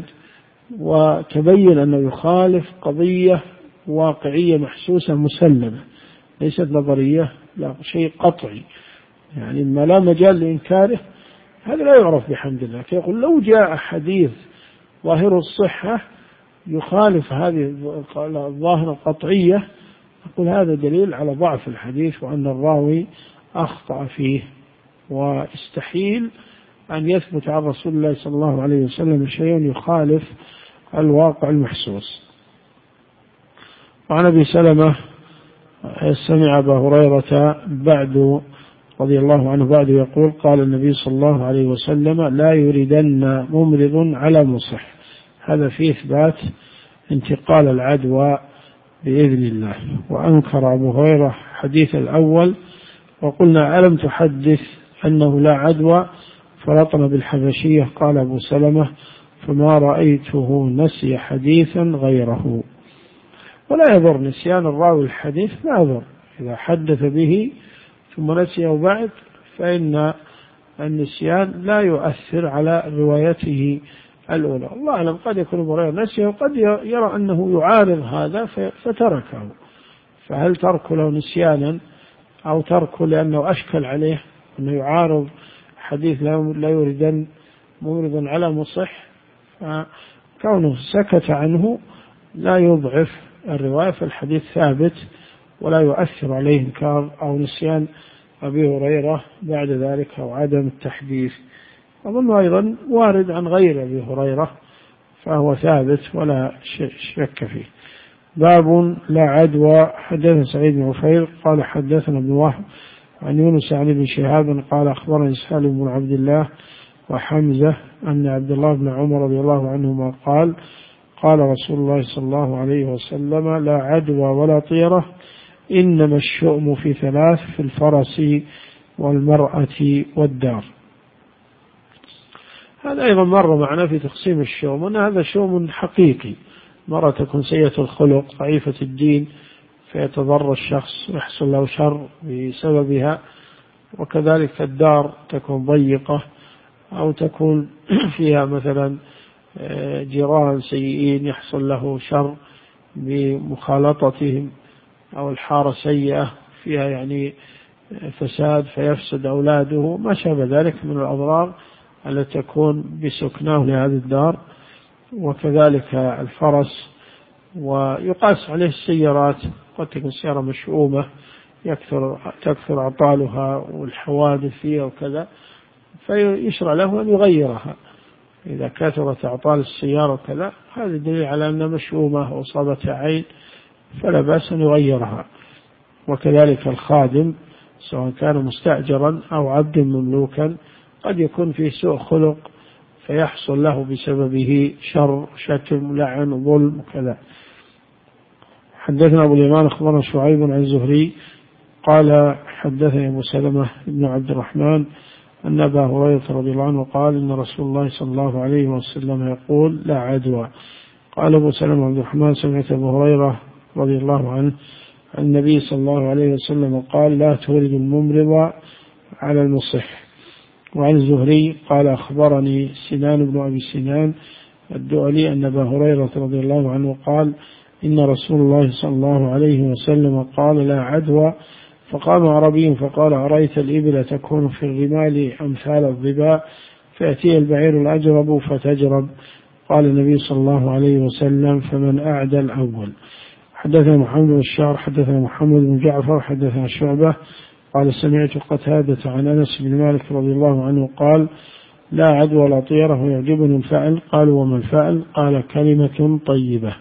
وتبين أنه يخالف قضية واقعية محسوسة مسلمة ليست نظرية، لا شيء قطعي، يعني ما لا مجال لإنكاره، هذا لا يعرف بحمد الله. فيقول لو جاء حديث ظاهر الصحة يخالف هذه الظاهرة القطعية، يقول هذا دليل على ضعف الحديث وأن الراوي أخطأ فيه، واستحيل أن يثبت عن رسول الله صلى الله عليه وسلم شيء يخالف الواقع المحسوس. وعن أبي سلمة سمع أبا هريرة بعد رضي الله عنه بعد يقول قال النبي صلى الله عليه وسلم لا يردن ممرض على مصح. هذا فيه إثبات انتقال العدوى بإذن الله. وأنكر أبو هريرة حديث الأول، وقلنا ألم تحدث أنه لا عدوى فرطنا بالحبشية؟ قال أبو سلمة فما رأيته نسي حديثا غيره. ولا يضر نسيان الراوي الحديث، لا يضر إذا حدث به ثم نسيه بعد، فإن النسيان لا يؤثر على روايته الأولى. الله أعلم، قد يكون أبو هريرة نسيه وقد يرى أنه يعارض هذا فتركه، فهل تركه له نسيانا أو تركه لأنه أشكل عليه أنه يعارض حديث لا يريدن مورد على مصح، فكونه سكت عنه لا يضعف الرواية، فالحديث ثابت ولا يؤثر عليه إنكار أو نسيان أبي هريرة بعد ذلك أو عدم التحديث. أظن أيضا وارد عن غير أبي هريرة فهو ثابت ولا شك فيه. باب لا عدوى. حدثنا سعيد بن عفير قال حدثنا ابن وهب عن يونس عن ابن شهاب قال أخبرني سالم بن عبد الله وحمزة أن عبد الله بن عمر رضي الله عنهما قال قال رسول الله صلى الله عليه وسلم لا عدوى ولا طيرة إنما الشؤم في ثلاث: في الفرس والمرأة والدار. هذا أيضا مر معنا في تقسيم الشؤم، أن هذا شؤم حقيقي، مرة تكون سيئة الخلق ضعيفة الدين فيتضر الشخص ويحصل له شر بسببها، وكذلك الدار تكون ضيقة أو تكون فيها مثلا جيران سيئين يحصل له شر بمخالطتهم، أو الحارة سيئة فيها يعني فساد فيفسد أولاده، ما شابه ذلك من الأضرار التي تكون بسكناه لهذه الدار. وكذلك الفرس، ويقاس عليه السيارات، قد تكون سيارة مشؤومة تكثر عطالها والحوادث فيها وكذا، فيشرع له أن يغيرها إذا كثرت أعطال السيارة وكذا، هذا دليل على أنها مشؤومة وأصابتها عين فلا بأس أن يغيرها. وكذلك الخادم سواء كان مستأجرا أو عبد مملوكا قد يكون فيه سوء خلق فيحصل له بسببه شر، شتم، لعن، ظلم وكذا. حدثنا أبو اليمان أخبرنا شعيب عن الزهري قال حدثني أبو سلمة بن عبد الرحمن أن أبا هريرة رضي الله عنه قال إن رسول الله صلى الله عليه وسلم يقول لا عدوى. قال أبو سلمة عبد الرحمن سمعت أبو هريرة رضي الله عنه عن النبي صلى الله عليه وسلم قال لا تولد الممرض على المصح. وعن الزهري قال أخبرني سنان بن أبي سنان الدؤلي أن أبا هريرة رضي الله عنه قال إن رسول الله صلى الله عليه وسلم قال لا عدوى. فقام عربي فقال أرأيت الإبل تكون في الرمال أمثال الظباء فيأتي البعير الأجرب فتجرب؟ قال النبي صلى الله عليه وسلم فمن أعدى الأول. حدثنا محمد بن الشعر حدثنا محمد بن جعفر حدثنا شعبة قال سمعت قتادة عن أنس بن مالك رضي الله عنه قال لا عدوى ولا طيرة ويعجبني الفعل. قالوا وما الفعل؟ قال كلمة طيبة.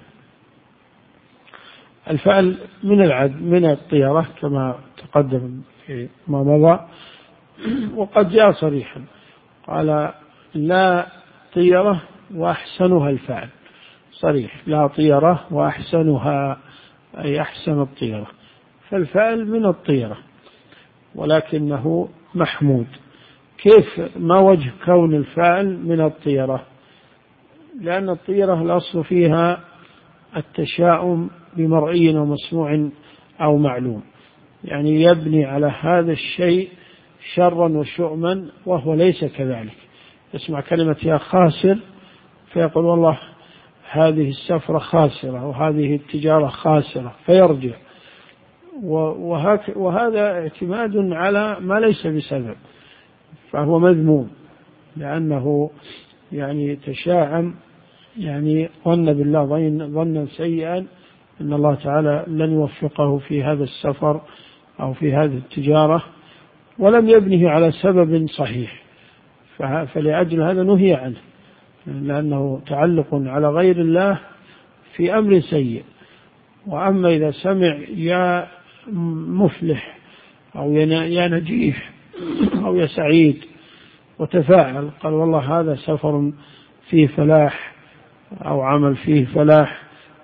الفعل من الطيرة كما تقدم فيما مضى، وقد جاء صريحا قال لا طيرة وأحسنها الفعل، صريح لا طيرة وأحسنها أي أحسن الطيرة، فالفعل من الطيرة ولكنه محمود. كيف؟ ما وجه كون الفعل من الطيرة؟ لأن الطيرة الأصل فيها التشاؤم بمرئي ومسموع أو معلوم، يعني يبني على هذا الشيء شرا وشؤما وهو ليس كذلك. يسمع كلمة يا خاسر فيقول والله هذه السفرة خاسرة وهذه التجارة خاسرة فيرجع، وهذا اعتماد على ما ليس بسبب، فهو مذموم لأنه يعني تشاعم، يعني ظن بالله ظنا سيئا أن الله تعالى لن يوفقه في هذا السفر أو في هذه التجارة ولم يبنه على سبب صحيح، فلأجل هذا نهي عنه لأنه تعلق على غير الله في أمر سيء. وأما إذا سمع يا مفلح أو يا نجيح أو يا سعيد وتفاعل قال والله هذا سفر فيه فلاح أو عمل فيه فلاح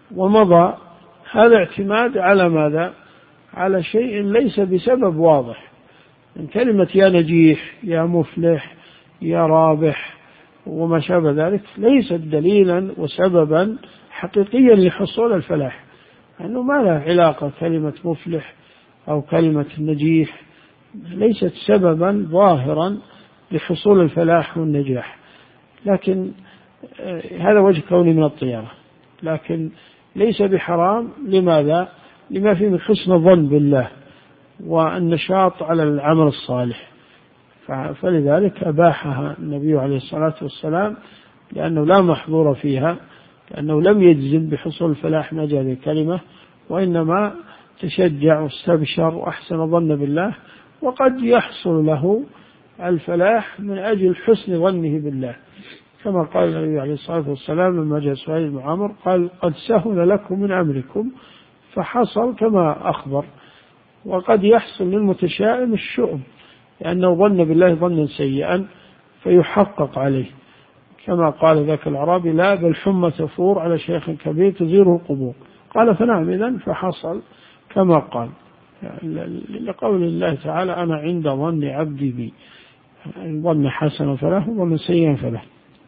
ومضى، هذا اعتماد على ماذا؟ على شيء ليس بسبب واضح، من كلمة يا نجيح يا مفلح يا رابح وما شابه ذلك ليست دليلا وسببا حقيقيا لحصول الفلاح، أنه ما له علاقة كلمة مفلح أو كلمة نجيح، ليست سببا ظاهرا لحصول الفلاح والنجاح. لكن هذا وجه كوني من الطيرة، لكن ليس بحرام. لماذا؟ لما فيه من حسن الظن بالله والنشاط على العمل الصالح، فلذلك أباحها النبي عليه الصلاة والسلام، لأنه لا محظور فيها، لأنه لم يجزم بحصول الفلاح من أجل هذه الكلمة، وإنما تشجع واستبشر وأحسن ظن بالله، وقد يحصل له الفلاح من أجل حسن ظنه بالله، كما قال النبي عليه الصلاة والسلام لما جاء سهيل بن عمرو قال قد سهل لكم من أمركم، فحصل كما أخبر. وقد يحصل للمتشائم الشؤم، لأنه ظن بالله ظنا سيئا فيحقق عليه، كما قال ذاك الأعرابي لا بل حمى تفور على شيخ كبير تزيره القبور، قال فنعم إذن، فحصل كما قال، لقول الله تعالى أنا عند ظن عبدي بي، ظن حسنا فله وظن سيئا فله.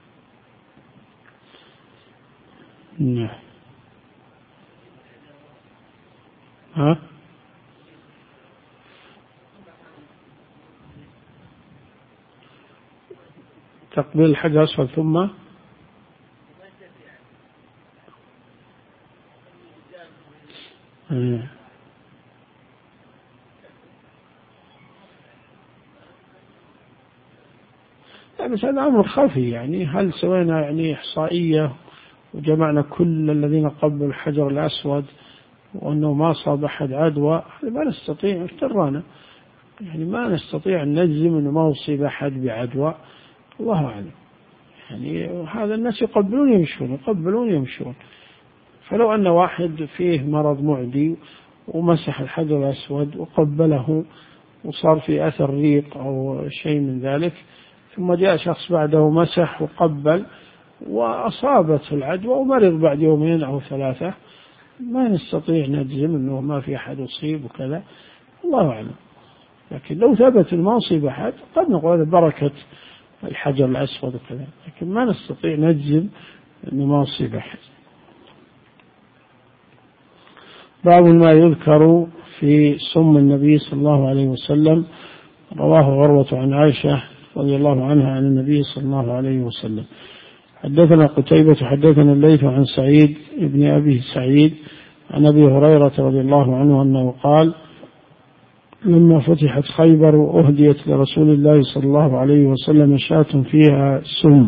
ها تقبيل الحجر الأسود ثم بس هذا أمر خفي، يعني هل سوينا يعني إحصائية وجمعنا كل الذين قبلوا الحجر الأسود وأنه ما صاب أحد عدوى؟ ما نستطيع، افترانا، يعني ما نستطيع أن نجزم أنه ما أصيب أحد بعدوى، الله أعلم. يعني هذا الناس يقبلون يمشون يقبلون يمشون، فلو أن واحد فيه مرض معدي ومسح الحجر الأسود وقبله وصار في أثر ريق أو شيء من ذلك، ثم جاء شخص بعده مسح وقبل وأصابت العدوى ومرض بعد يومين أو ثلاثة، ما نستطيع نجزم أنه ما في أحد أصيب وكذا، الله أعلم. لكن لو ثبت ما أصيب أحد قد نقول هذا بركة الحجر الأسود وكذا، لكن ما نستطيع نجزم أنه ما أصيب أحد. باب ما يذكر في سم النبي صلى الله عليه وسلم. رواه عروة عن عائشة رضي الله عنها عن النبي صلى الله عليه وسلم. حدثنا قتيبة حدثنا الليث عن سعيد ابن أبي سعيد عن أبي هريرة رضي الله عنه أنه قال لما فتحت خيبر أهديت لرسول الله صلى الله عليه وسلم شاة فيها سم.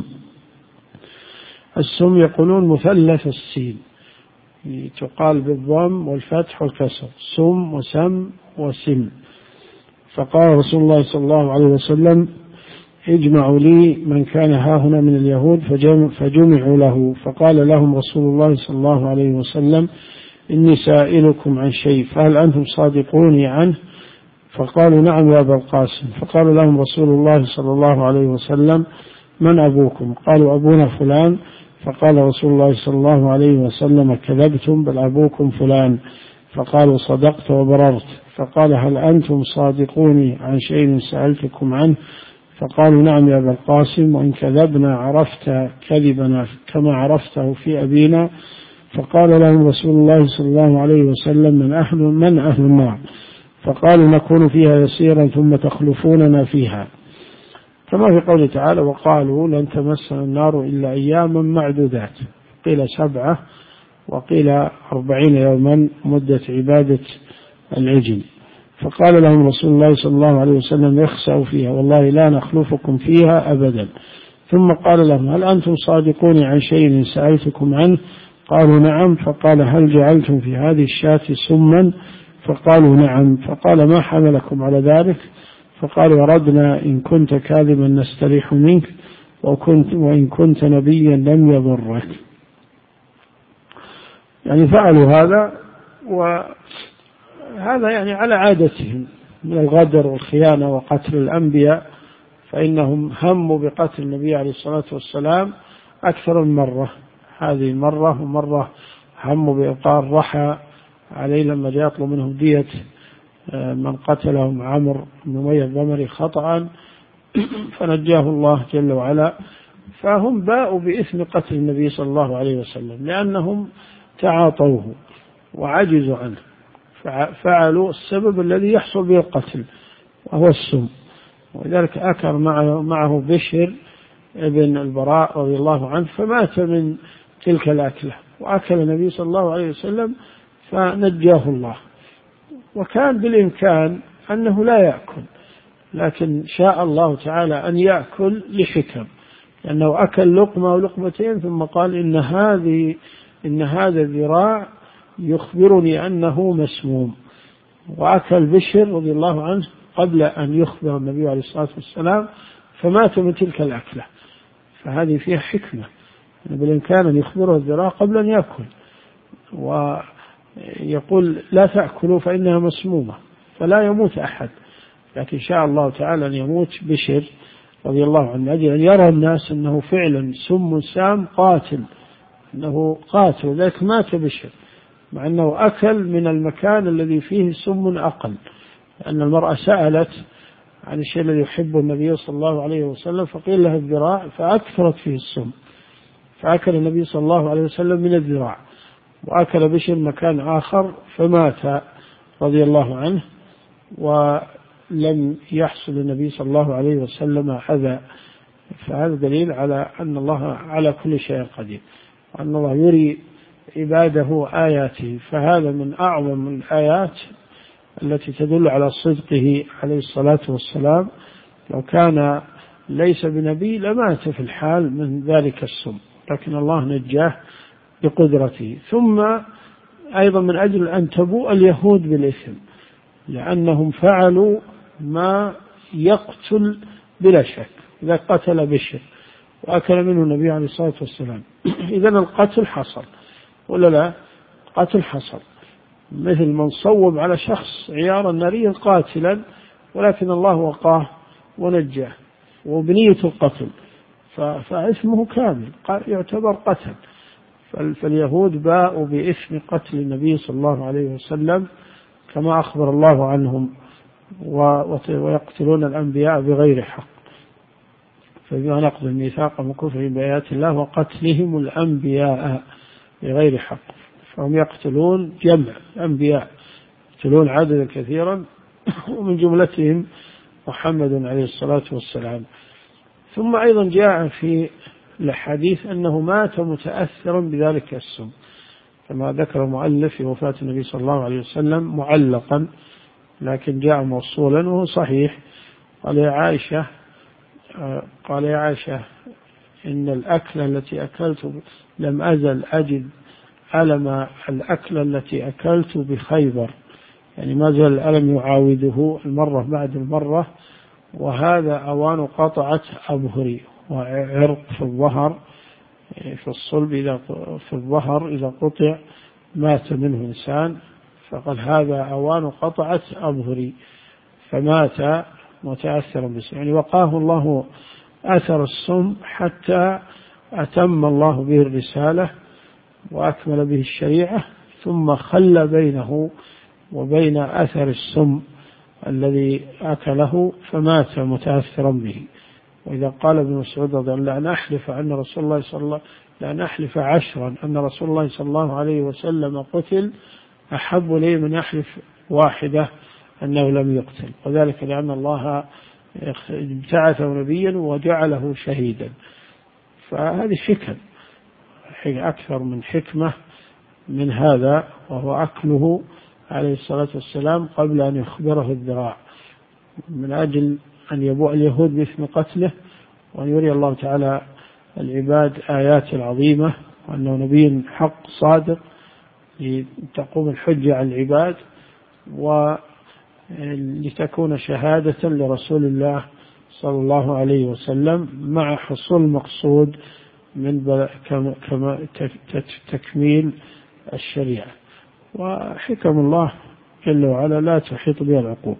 السم يقولون مثلث السين، تقال بالضم والفتح والكسر، سم وسم وسم. فقال رسول الله صلى الله عليه وسلم اجمعوا لي من كان هاهنا من اليهود، فجمعوا له، فقال لهم رسول الله صلى الله عليه وسلم إني سائلكم عن شيء فهل أنتم صادقوني عنه؟ فقالوا نعم يا أبا القاسم. فقال لهم رسول الله صلى الله عليه وسلم من أبوكم؟ قالوا أبونا فلان. فقال رسول الله صلى الله عليه وسلم كذبتم بل أبوكم فلان. فقالوا صدقت وبررت. فقال هل أنتم صادقوني عن شيء سألتكم عنه؟ فقالوا نعم يا أبا القاسم وإن كذبنا عرفت كذبنا كما عرفته في أبينا. فقال لهم رسول الله صلى الله عليه وسلم من أهل النار؟ فقالوا نكون فيها يسيرا ثم تخلفوننا فيها، كما في قوله تعالى وقالوا لن تمسنا النار إلا أياما معدودات، قيل 7 وقيل 40 يوما مدة عبادة العجل. فقال لهم رسول الله صلى الله عليه وسلم يخسأوا فيها والله لا نخلفكم فيها أبدا. ثم قال لهم هل أنتم صادقون عن شيء سألتكم عنه؟ قالوا نعم. فقال هل جعلتم في هذه الشاة سما؟ فقالوا نعم. فقال ما حملكم على ذلك؟ فقالوا وردنا إن كنت كاذبا نستريح منك وإن كنت نبيا لم يضرك. يعني فعلوا هذا، وهذا يعني على عادتهم من الغدر والخيانة وقتل الأنبياء، فإنهم هموا بقتل النبي عليه الصلاة والسلام أكثر من مرة، هذه مرة ومرة هموا بإلقاء الرحى عليه لما جاء يطلب منهم دية من قتلهم عمرو بن أمية الضمري خطأ فنجاه الله جل وعلا. فهم باءوا بإثم قتل النبي صلى الله عليه وسلم لأنهم تعاطوه وعجزوا عنه، فعلوا السبب الذي يحصل به القتل وهو السم. ولذلك أكل معه بشر ابن البراء رضي الله عنه فمات من تلك الأكلة، وأكل النبي صلى الله عليه وسلم فنجاه الله. وكان بالإمكان أنه لا يأكل، لكن شاء الله تعالى أن يأكل لحكم، لأنه أكل لقمة أو لقمتين ثم قال إن هذا الذراع يخبرني أنه مسموم. وأكل بشر رضي الله عنه قبل أن يخبر النبي عليه الصلاة والسلام فمات من تلك الأكلة، فهذه فيها حكمة، بالإمكان أن يخبره الذراع قبل أن يأكل، ويقول لا تأكلوا فإنها مسمومة فلا يموت أحد. لكن شاء الله تعالى أن يموت بشر رضي الله عنه أجل أن يرى الناس أنه فعلا سم سام قاتل، أنه قاتل، ذلك مات بشر مع أنه أكل من المكان الذي فيه سم أقل، لأن المرأة سألت عن الشيء الذي يحبه النبي صلى الله عليه وسلم فقيل لها الذراع فأكثرت فيه السم، فأكل النبي صلى الله عليه وسلم من الذراع، وأكل بشر مكان آخر فمات رضي الله عنه، ولم يحصل النبي صلى الله عليه وسلم أذى. فهذا دليل على أن الله على كل شيء قدير، وأن الله يري عباده آياته، فهذا من أعظم الآيات التي تدل على صدقه عليه الصلاة والسلام. لو كان ليس بنبي لمات في الحال من ذلك السم، لكن الله نجاه بقدرته. ثم أيضا من أجل أن تبوء اليهود بالإثم، لأنهم فعلوا ما يقتل بلا شك، إذا قتل بشر وأكل منه النبي عليه الصلاة والسلام إذن القتل حصل ولا لا؟ قتل حصل، مثل من صوب على شخص عيارا ناريا قاتلا ولكن الله وقاه ونجاه وبنية القتل، فإثمه كامل يعتبر قتل. فاليهود باءوا بإثم قتل النبي صلى الله عليه وسلم كما أخبر الله عنهم، ويقتلون الأنبياء بغير حق، فبما نقض الميثاق وكفرهم بآيات الله وقتلهم الأنبياء بغير حق، فهم يقتلون جمع أنبياء، يقتلون عددا كثيرا ومن جملتهم محمد عليه الصلاة والسلام. ثم أيضا جاء في الحديث أنه مات متأثرا بذلك السم، كما ذكر المؤلف في وفاة النبي صلى الله عليه وسلم معلقا، لكن جاء موصولا وهو صحيح. قال يا عائشة إن الأكلة التي أكلت لم أزل أجد ألم الأكلة التي أكلت بخيبر، يعني ما زال الألم يعاوده المرة بعد المرة، وهذا أوان قطعة أبهري، وعرق في الظهر في الصلب في الظهر إذا قطع مات منه إنسان، فقال هذا أوان قطعة أبهري، فمات متأثرا بالسم، يعني وقاه الله أثر السم حتى أتم الله به الرسالة وأكمل به الشريعة، ثم خلى بينه وبين أثر السم الذي أكله فمات متأثرا به. وإذا قال ابن مسعود رضي الله عنه لأن أحلف 10 أن رسول الله صلى الله عليه وسلم قتل أحب لي من أحلف 1 أنه لم يقتل، وذلك لأن الله ابتعثه نبيا وجعله شهيدا. فهذه حكم أكثر من حكمة من هذا، وهو أكله عليه الصلاة والسلام قبل أن يخبره الذراع، من أجل أن يبوء اليهود باسم قتله، وأن يري الله تعالى العباد آيات العظيمة، وأنه نبي حق صادق لتقوم الحجة على العباد، ولتكون شهادة لرسول الله صلى الله عليه وسلم مع حصول المقصود من تكميل الشريعة. وحكم الله جل وعلا لا تحيط بها العقول.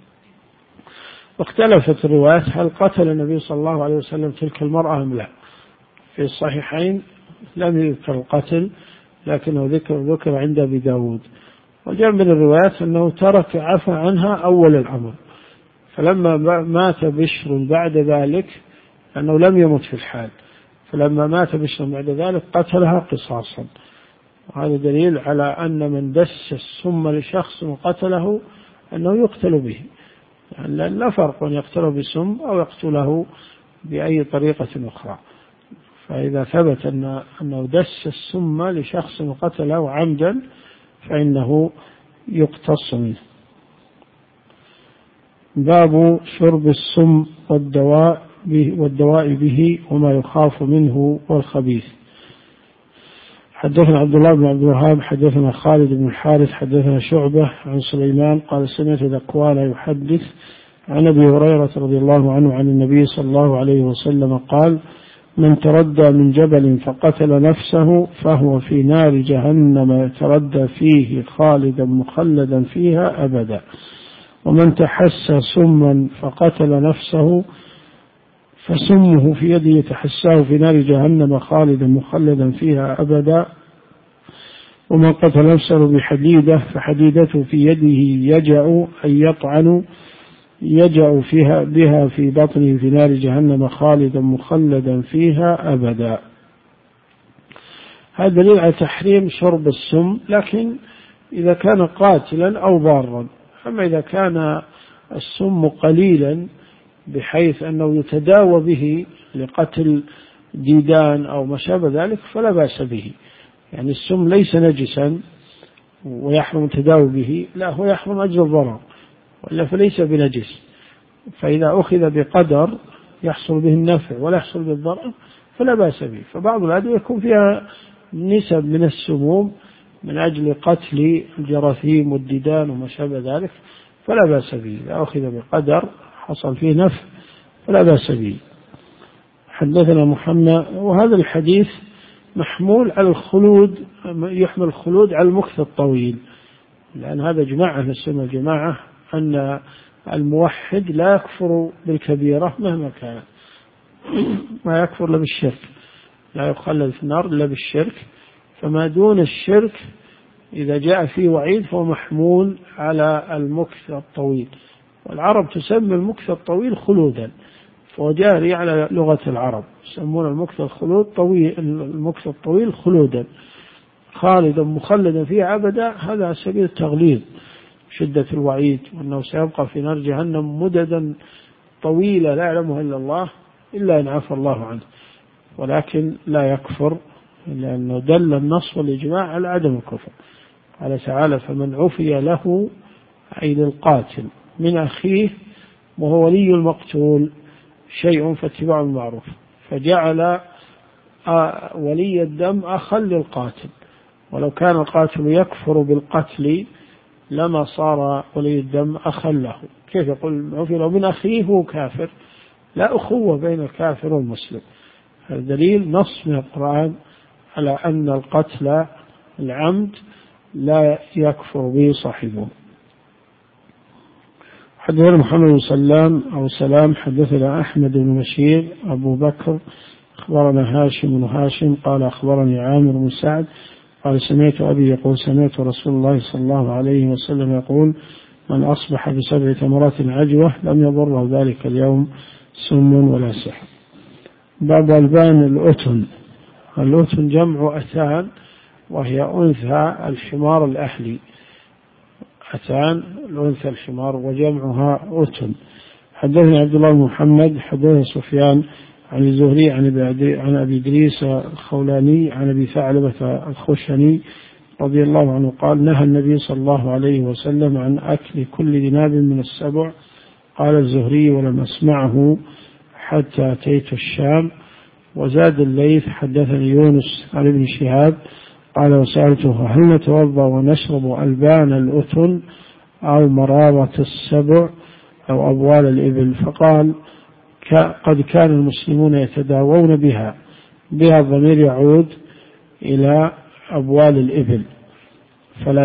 واختلفت الروايات هل قتل النبي صلى الله عليه وسلم تلك المرأة أم لا. في الصحيحين لم يذكر القتل، لكنه ذكر عند أبي داود. وجاء من الروايات أنه ترك عفى عنها أول الأمر، فلما مات بشر بعد ذلك، أنه لم يمت في الحال، فلما مات بشر بعد ذلك قتلها قصاصا. وهذا دليل على أن من دس السم لشخص وقتله أنه يقتل به، يعني لا فرق أن يقتله بسم أو يقتله بأي طريقة أخرى. فإذا ثبت أنه دس السم لشخص وقتله عمدا فإنه يقتص منه. باب شرب السم والدواء به وما يخاف منه والخبيث. حدثنا عبد الله بن عبد الوهاب حدثنا خالد بن الحارث حدثنا شعبة عن سليمان قال سمعت ذكوان يحدث عن أبي هريرة رضي الله عنه عن النبي صلى الله عليه وسلم قال: من تردى من جبل فقتل نفسه فهو في نار جهنم يتردى فيه خالدا مخلدا فيها أبدا. ومن تحسى سما فقتل نفسه فسمه في يده يتحساه في نار جهنم خالدا مخلدا فيها أبدا. ومن قتل نفسه بحديدة فحديدته في يده يجأ أي يطعن يجأ بها في بطنه في نار جهنم خالدا مخلدا فيها أبدا. هذا دليل على تحريم شرب السم، لكن إذا كان قاتلا أو ضارا. أما إذا كان السم قليلا بحيث أنه يتداوى به لقتل ديدان أو ما شابه ذلك فلا بأس به. يعني السم ليس نجسا ويحرم التداوى به، لا، هو يحرم أجل الضرر، وإلا فليس بنجس. فإذا أخذ بقدر يحصل به النفع ولا يحصل به الضرر فلا بأس به. فبعض الأدوية يكون فيها نسب من السموم من أجل قتل الجراثيم والديدان وما شابه ذلك فلا بأس به. إذا أخذ بقدر حصل فيه نفع فلا بأس به. حدثنا محمد. وهذا الحديث محمول على الخلود، يحمل الخلود على المكث الطويل، لأن هذا جماعة من السنة الجماعة أن الموحد لا يكفر بالكبيرة مهما كان، ما يكفر إلا بالشرك، لا يخلد في النار إلا بالشرك. فما دون الشرك إذا جاء فيه وعيد فهو محمول على المكث الطويل. والعرب تسمي المكث الطويل خلودا، فهو جاري على لغة العرب، يسمون المكث المكث الطويل خلودا خالدا مخلدا فيه أبدا. هذا على سبيل التغليظ شدة الوعيد، وأنه سيبقى في نار جهنم مددا طويلة لا يعلمها إلا الله إلا أن عفى الله عنه، ولكن لا يكفر، لأنه دل النص والإجماع على عدم الكفر. قال تعالى: فمن عفي له أي للقاتل من أخيه وهو ولي المقتول شيء فاتباع المعروف، فجعل ولي الدم أخا للقاتل، ولو كان القاتل يكفر بالقتل لما صار ولي الدم أخا له. كيف يقول عفي له من أخيه هو كافر؟ لا أخوة بين الكافر والمسلم. هذا دليل نص من القرآن على أن القتل العمد لا يكفر به صاحبه. حدثنا محمد بن سلام حدثنا أحمد بن بشير أبو بكر أخبرنا هاشم بن هاشم قال أخبرني عامر بن سعد قال سمعت أبي يقول سمعت رسول الله صلى الله عليه وسلم يقول: من أصبح ب7 تمرات عجوة لم يضره ذلك اليوم سم ولا سحر. باب ألبان الأتن جمع أتان، وهي أنثى الحمار الأهلي. أتان الأنثى الحمار وجمعها أتن. حدثني عبد الله بن محمد حدثنا سفيان عن الزهري عن أبي إدريس الخولاني عن أبي ثعلبة الخشني رضي الله عنه قال: نهى النبي صلى الله عليه وسلم عن أكل كل ذناب من السبع. قال الزهري: ولم أسمعه حتى أتيت الشام. وزاد الليث حدثني يونس عن ابن شهاب قال: وسألته: هل نتوضأ ونشرب ألبان الأتن أو مرارة السبع أو أبوال الإبل؟ فقال: قد كان المسلمون يتداوون بها الضمير يعود إلى أبوال الإبل، فلا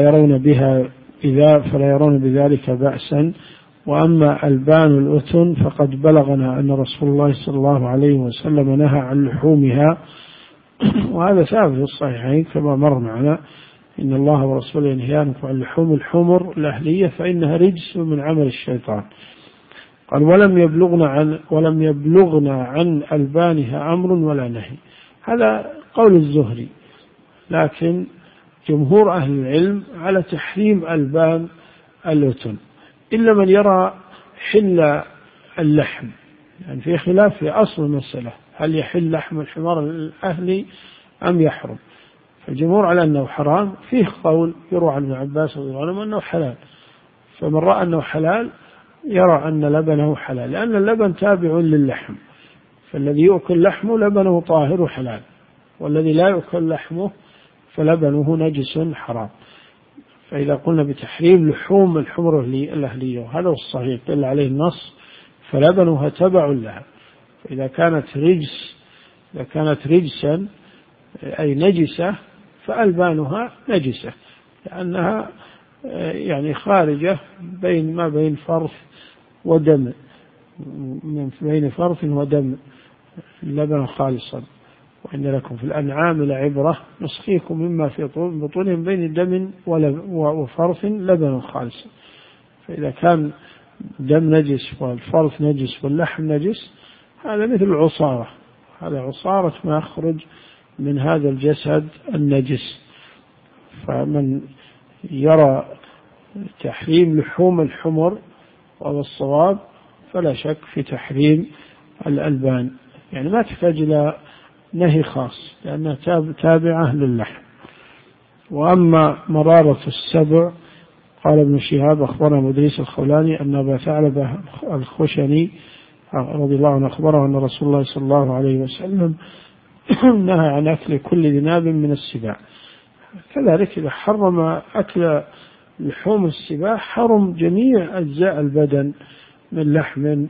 يرون بذلك بأسا. وأما ألبان الأتن فقد بلغنا أن رسول الله صلى الله عليه وسلم نهى عن لحومها وهذا ثابت في الصحيحين كما مر معنا: إن الله ورسوله ينهيانكم عن لحوم الحمر الأهلية فإنها رجس من عمل الشيطان. قال: ولم يبلغنا عن ألبانها أمر ولا نهي. هذا قول الزهري، لكن جمهور أهل العلم على تحريم ألبان الأتن، إلا من يرى حل اللحم، يعني في خلاف في أصل المسألة: هل يحل لحم الحمار الأهلي أم يحرم؟ فالجمهور على أنه حرام. فيه قول يروى عن ابن عباس رضي الله عنه أنه حلال، فمن رأى أنه حلال يرى أن لبنه حلال، لأن اللبن تابع للحم، فالذي يؤكل لحمه لبنه طاهر حلال، والذي لا يؤكل لحمه فلبنه نجس حرام. فإذا قلنا بتحريم لحوم الحمر الأهلية، وهذا هو الصحيح دل عليه النص، فلبنها تبع لها. فإذا كانت رجسا أي نجسة فألبانها نجسة، لأنها يعني خارجة ما بين فرث ودم، من بين فرث ودم، اللبن خالصا. وإن لكم في الأنعام لعبرة نسقيكم مما في بطونهم بين دم وفرث لبن خالصا. فإذا كان دم نجس والفرث نجس واللحم نجس، هذا مثل العصارة، هذا عصارة ما يخرج من هذا الجسد النجس. فمن يرى تحريم لحوم الحمر وهو الصواب فلا شك في تحريم الألبان، يعني ما تحتاج إلى نهي خاص لأنها تابعة للحم. وأما مرارة السبع، قال ابن شهاب: أخبرنا مدريس الخولاني أن أبا ثعلبة الخشني رضي الله عنه أخبره أن رسول الله صلى الله عليه وسلم نهى عن أكل كل ذناب من السباع. كذلك إذا حرم أكل لحوم السباع حرم جميع أجزاء البدن من لحم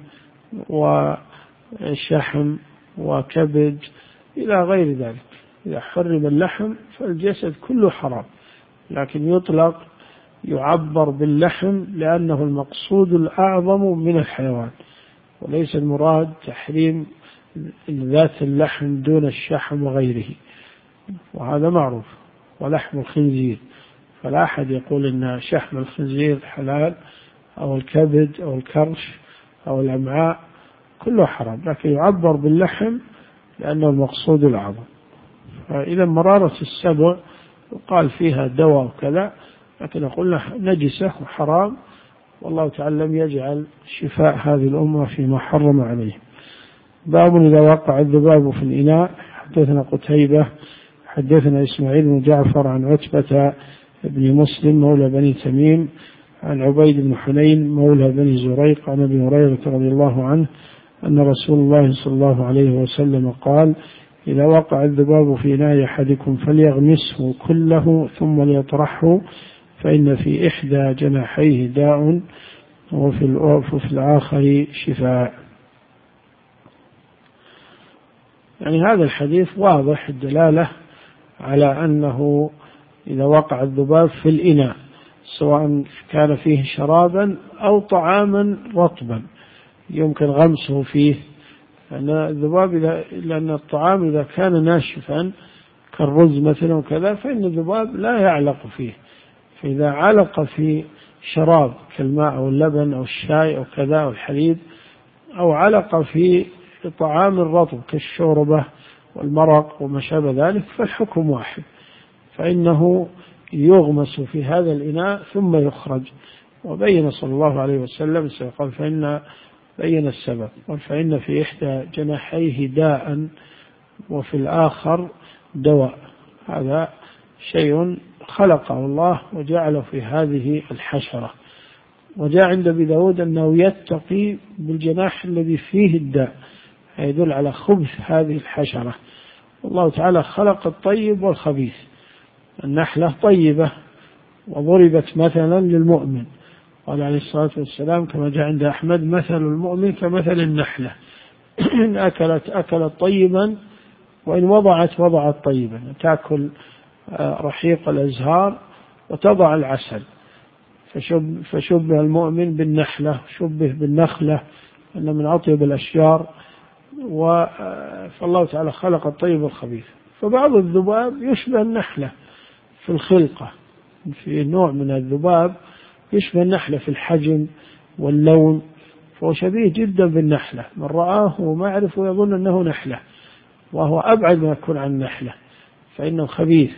وشحم وكبد إلى غير ذلك. إذا حرم اللحم فالجسد كله حرام، لكن يطلق يعبر باللحم لأنه المقصود الأعظم من الحيوان، وليس المراد تحريم ذات اللحم دون الشحم وغيره، وهذا معروف. ولحم الخنزير، فلا أحد يقول إن شحم الخنزير حلال أو الكبد أو الكرش أو الأمعاء، كله حرام، لكن يعبر باللحم لأنه المقصود الأعظم. فإذا مرارة السبع يقال فيها دواء وكذا، لكن قلنا نجسة وحرام، والله تعالى لم يجعل شفاء هذه الأمة فيما حرم عليه. باب إذا وقع الذباب في الإناء. حدثنا قتيبة حدثنا إسماعيل بن جعفر عن عتبة بن مسلم مولى بني تميم عن عبيد بن حنين مولى بني زريق عن أبي هريرة رضي الله عنه أن رسول الله صلى الله عليه وسلم قال: إذا وقع الذباب في إناء أحدكم فليغمسه كله ثم ليطرحه، فإن في إحدى جناحيه داء وفي الآخر شفاء. يعني هذا الحديث واضح الدلالة على أنه إذا وقع الذباب في الإناء، سواء كان فيه شرابا أو طعاما رطبا، يمكن غمسه فيه، لأن الطعام إذا كان ناشفا كالرز مثلا وكذا فإن الذباب لا يعلق فيه. فإذا علق في شراب كالماء أو اللبن أو الشاي أو كذا أو الحليب، أو علق في طعام رطب كالشوربة والمرق وما شابه ذلك، فالحكم واحد، فإنه يغمس في هذا الإناء ثم يخرج. وبين صلى الله عليه وسلم قال: بين السبب، قال: فإن في إحدى جناحيه داء وفي الآخر دواء. هذا شيء خلقه الله وجعله في هذه الحشرة. وجاء عند أبي داود أنه يتقي بالجناح الذي فيه الداء، يدل على خبث هذه الحشرة. الله تعالى خلق الطيب والخبيث. النحلة طيبة وضربت مثلا للمؤمن، قال عليه الصلاة والسلام كما جاء عند أحمد: مثل المؤمن كمثل النحلة، إن أكلت طيبا وإن وضعت طيبا، تأكل رحيق الأزهار وتضع العسل. فشبه المؤمن بالنحلة، شبه بالنخلة أن من أطيب الأشجار. فالله تعالى خلق الطيب والخبيث، فبعض الذباب يشبه النحلة في الخلقة، في نوع من الذباب يشبه النحلة في الحجم واللون، فهو شبيه جدا بالنحلة، من رآه وما يعرف ويظن أنه نحلة، وهو أبعد ما يكون عن النحلة، فإنه خبيث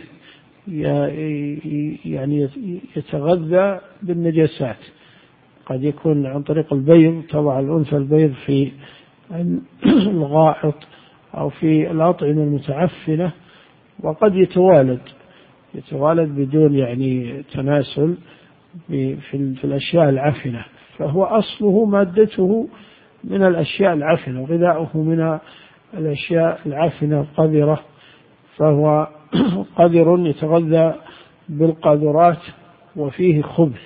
يعني يتغذى بالنجاسات، قد يكون عن طريق البيض، تضع الأنثى البيض في الغائط أو في الأطعمة المتعفنة، وقد يتوالد بدون يعني تناسل في الأشياء العفنة، فهو أصله مادته من الأشياء العفنة وغذاؤه من الأشياء العفنة القذرة، فهو قذر يتغذى بالقاذورات وفيه خبث،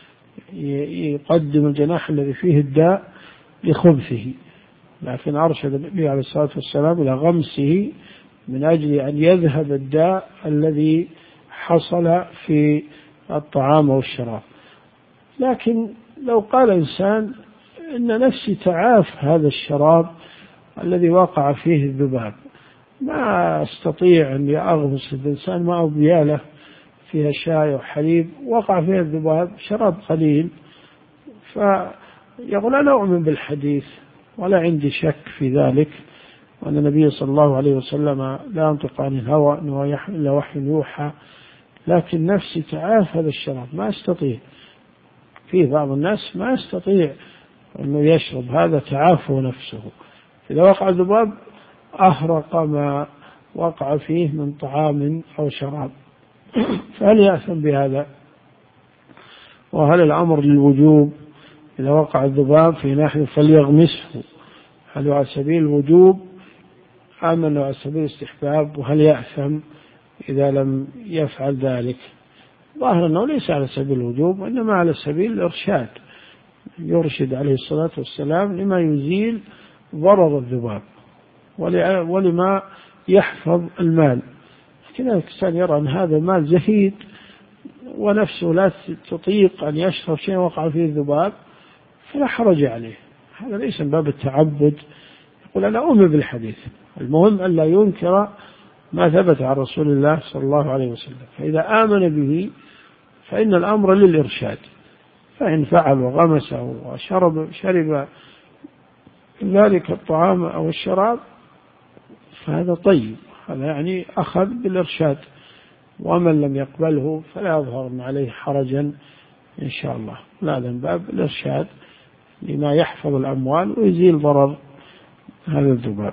يقدم الجناح الذي فيه الداء لخبثه، لكن أرشد النبي عليه الصلاة والسلام إلى غمسه من أجل أن يذهب الداء الذي حصل في الطعام والشراب. لكن لو قال إنسان إن نفسي تعاف هذا الشراب الذي وقع فيه الذباب، ما أستطيع أن أغمس الإنسان ما أبياله فيها شاي وحليب وقع فيها الذباب، شراب قليل، فيقول أنا أؤمن بالحديث ولا عندي شك في ذلك، وأن النبي صلى الله عليه وسلم لا ينطق عن الهوى إلا وحي يوحى، لكن نفسي تعاف هذا الشراب ما أستطيع. في بعض الناس ما يستطيع أنه يشرب، هذا تعافه نفسه، إذا وقع الذباب أهرق ما وقع فيه من طعام أو شراب، فهل يأثم بهذا؟ وهل الأمر للوجوب إذا وقع الذباب في ناحية فليغمسه، هل على سبيل الوجوب أم أنه على سبيل الاستحباب؟ وهل يأثم إذا لم يفعل ذلك؟ ظاهر أنه ليس على سبيل الوجوب، وإنما على سبيل الإرشاد، يرشد عليه الصلاة والسلام لما يزيل ضرر الذباب ولما يحفظ المال. لكن الإنسان يرى أن هذا المال زهيد ونفسه لا تطيق أن يشرب شيء وقع فيه الذباب، فلا حرج عليه، هذا ليس من باب التعبد، يقول أنا أؤمن بالحديث، المهم أن لا ينكر ما ثبت عن رسول الله صلى الله عليه وسلم، فإذا آمن به فإن الأمر للإرشاد، فإن فعل وغمسه وشرب ذلك الطعام أو الشراب فهذا طيب، هذا يعني أخذ بالإرشاد، ومن لم يقبله فلا يظهر عليه حرجا إن شاء الله، لا من باب الإرشاد لما يحفظ الأموال ويزيل ضرر هذا الذباب.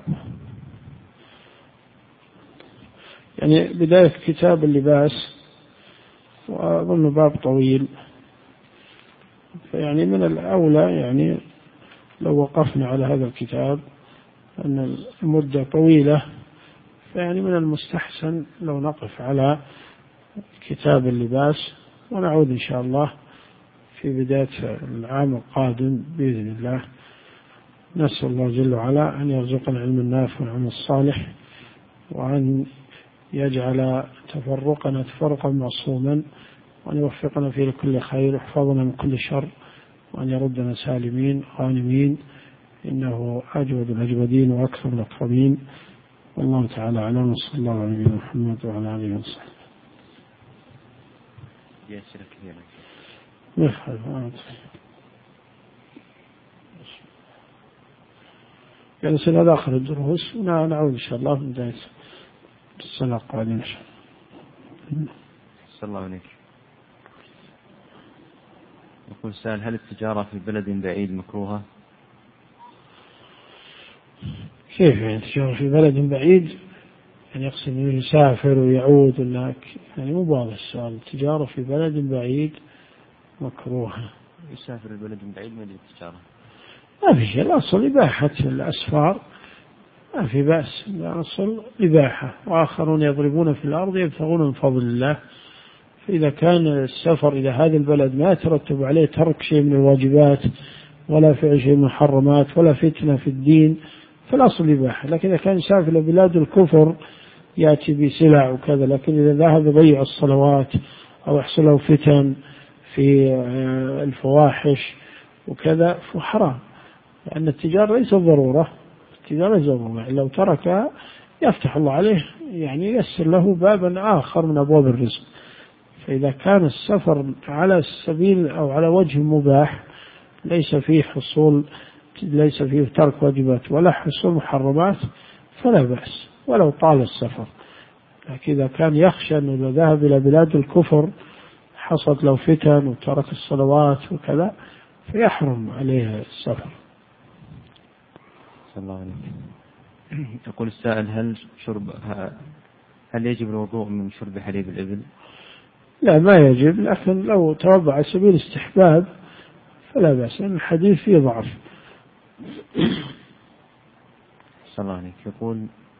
يعني بداية كتاب اللباس، وأظن باب طويل، فيعني من الأولى يعني لو وقفنا على هذا الكتاب أن المدة طويلة، فيعني من المستحسن لو نقف على كتاب اللباس، ونعود إن شاء الله في بداية العام القادم بإذن الله. نسأل الله جل وعلا أن يرزقنا العلم النافع والعمل الصالح، وأن يجعل تفرقنا تفرقا معصوما، وأن يوفقنا في كل خير، ويحفظنا من كل شر، وأن يردنا سالمين غانمين، إنه أجود الأجودين وأكثر الأكرمين. والله تعالى أعلم، صلى الله على نبينا محمد وعلى آله وصحبه. يعني سنة آخر الدروس، ونعود إن شاء الله من بداية السنة القادمة إن شاء الله. صلى الله عليك. يقول سائل: هل التجارة في بلد بعيد مكروهة؟ كيف يعني التجارة في بلد بعيد؟ يعني يقصد أنه يسافر ويعود ولا يعني مو واضح السؤال. التجارة في بلد بعيد مكروهة، يسافر البلد بعيد من التجارة، ما في شيء، الأصل إباحة الأسفار، ما في بأس، الأصل إباحة، وآخرون يضربون في الأرض يبتغون من فضل الله. فإذا كان السفر إلى هذا البلد ما يترتب عليه ترك شيء من الواجبات ولا فعل شيء من المحرمات ولا فتنة في الدين، فالأصل إباحة. لكن إذا كان يسافر إلى بلاد الكفر يأتي بسلع وكذا، لكن إذا ذهب يضيع الصلوات أو يحصل له فتن في الفواحش وكذا فحرام، لأن التجارة ليس ضرورة، التجارة ليس ضرورة، لو تركها يفتح الله عليه، يعني ييسر له بابا آخر من أبواب الرزق. فإذا كان السفر على السبيل أو على وجه مباح ليس فيه ترك واجبات ولا حصول محرمات فلا بأس ولو طال السفر. لكن إذا كان يخشى أنه إذا ذهب إلى بلاد الكفر حصلت له فتن وترك الصلوات وكذا فيحرم عليه السفر. صلى الله عليه وسلم. يقول السائل: هل يجب الوضوء من شرب حليب الإبل؟ لا، ما يجب، لكن لو توضأ على سبيل استحباب فلا بأس، لأن الحديث فيه ضعف. صلى الله عليه. يقول: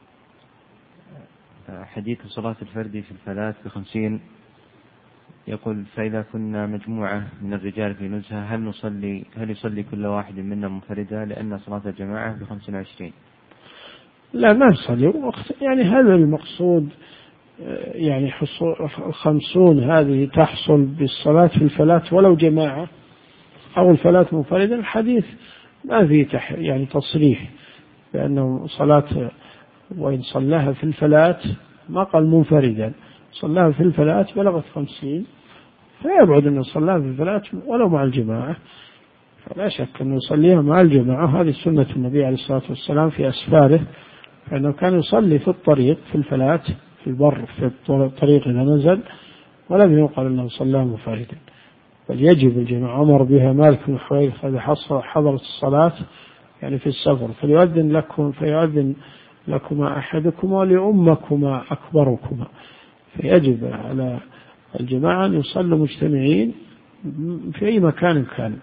حديث صلاة الفرد في الفلاة ب50، يقول: فإذا كنا مجموعة من الرجال في نزهة هل يصلي كل واحد منا منفردا، لأن صلاة الجماعة ب25؟ لا، ما نصلي، يعني هذا المقصود، يعني 50 هذه تحصل بالصلاة في الفلاة ولو جماعة أو الفلاة منفردا. الحديث ما فيه يعني تصريح بأنه صلاة، وإن صلاها في الفلاة ما قال منفردا، صلاها في الفلاة بلغت 50 فيبعد أنه صلاها في الفلاة ولو مع الجماعة. فلا شك أنه يصليها مع الجماعة، هذه سنة النبي عليه الصلاة والسلام في أسفاره، فإنه كان يصلي في الطريق في الفلاة في البر في الطريق إذا نزل، ولم يقل أنه صلى منفردا، بل يجب الجماعة. أمر بها مالك بن حويرث إذا حضرت الصلاة يعني في السفر فيؤذن لكما أحدكما ولأمكما أكبركما، فيجب على الجماعة أن يصلوا مجتمعين في أي مكان كان.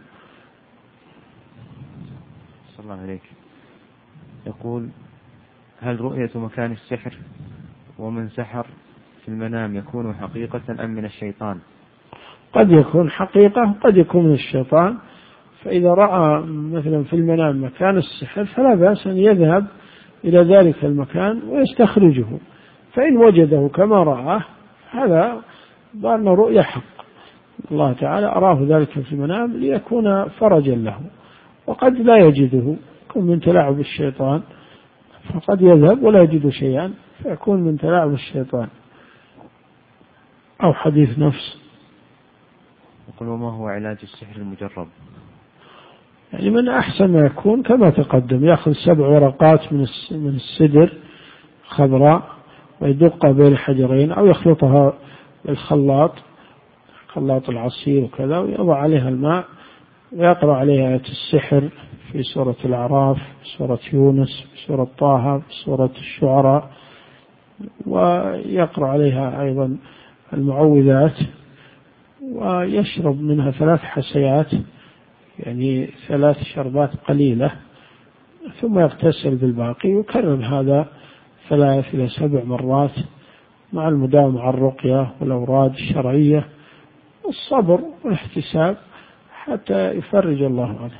صلى الله عليك. يقول: هل رؤية مكان السحر ومن سحر في المنام يكون حقيقة أم من الشيطان؟ قد يكون حقيقة قد يكون من الشيطان. فإذا رأى مثلا في المنام مكان السحر فلا بأس أن يذهب إلى ذلك المكان ويستخرجه، فإن وجده كما رآه هذا ظن رؤيا حق، الله تعالى أراه ذلك في المنام ليكون فرجا له. وقد لا يجده، يكون من تلاعب الشيطان، فقد يذهب ولا يجد شيئا فيكون من تلاعب الشيطان أو حديث نفس. يقول: وما هو علاج السحر المجرب؟ يعني من أحسن ما يكون كما تقدم، يأخذ 7 ورقات من السدر خضراء ويدقها بين حجرين أو يخلطها بالخلاط، خلاط العصير وكذا، ويضع عليها الماء ويقرأ عليها آية السحر في سورة الأعراف، سورة يونس، سورة طه، سورة الشعراء، ويقرأ عليها أيضا المعوذات، ويشرب منها 3 حسيات يعني 3 شربات قليلة، ثم يغتسل بالباقي، ويكرر هذا 3 إلى 7 مرات مع المداومة على الرقية والأوراد الشرعية والصبر والاحتساب حتى يفرج الله عنه.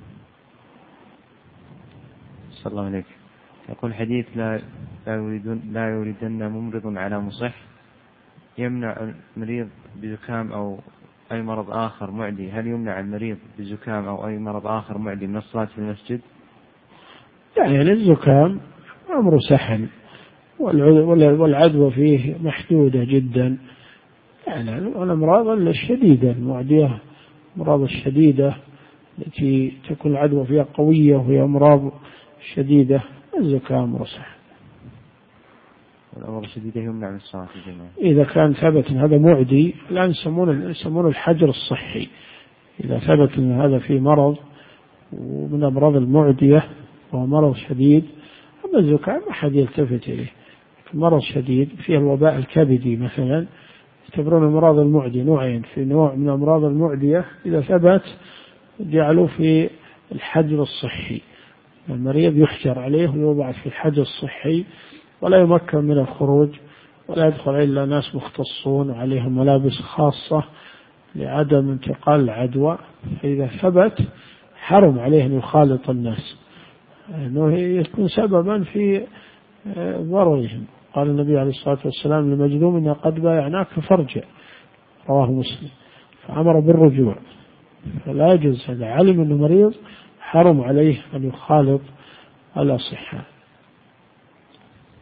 صلى الله عليك. يقول: حديث لا يوردن ممرض على مصح يمنع المريض بزكام أو أي مرض آخر معدي، هل يمنع المريض بزكام أو أي مرض آخر معدي من الصلاة في المسجد؟ يعني الزكام أمر سهل والعدوى فيه محدودة جدا، يعني الأمراض الشديدة المعدية، الأمراض الشديدة التي تكون العدوى فيها قوية وهي أمراض شديدة الزكام أمر سهل. والأمراض الشديدة يمنع من الصلاة في الجماعة إذا كان ثبت أن هذا معدي، الآن يسمونه الحجر الصحي، إذا ثبت أن هذا فيه مرض ومن أمراض المعدية وهو مرض شديد. أما الزكام ما حد يلتفت إليه، مرض شديد فيه الوباء الكبدي مثلا يعتبرون المرض المعدي نوعين، في نوع من الأمراض المعدية إذا ثبت جعلوا في الحجر الصحي، المريض يحجر عليه ويوضع في الحجر الصحي ولا يمكن من الخروج ولا يدخل إلا ناس مختصون عليهم ملابس خاصة لعدم انتقال العدوى. فإذا ثبت حرم عليه أن يخالط الناس، أنه يكون سببا في ضررهم. قال النبي عليه الصلاة والسلام لمجذوم: إن قد بايعناك فارجع، رواه مسلم، فأمر بالرجوع. فلا يجوز، هذا علم أنه مريض حرم عليه أن يخالط الأصحاء.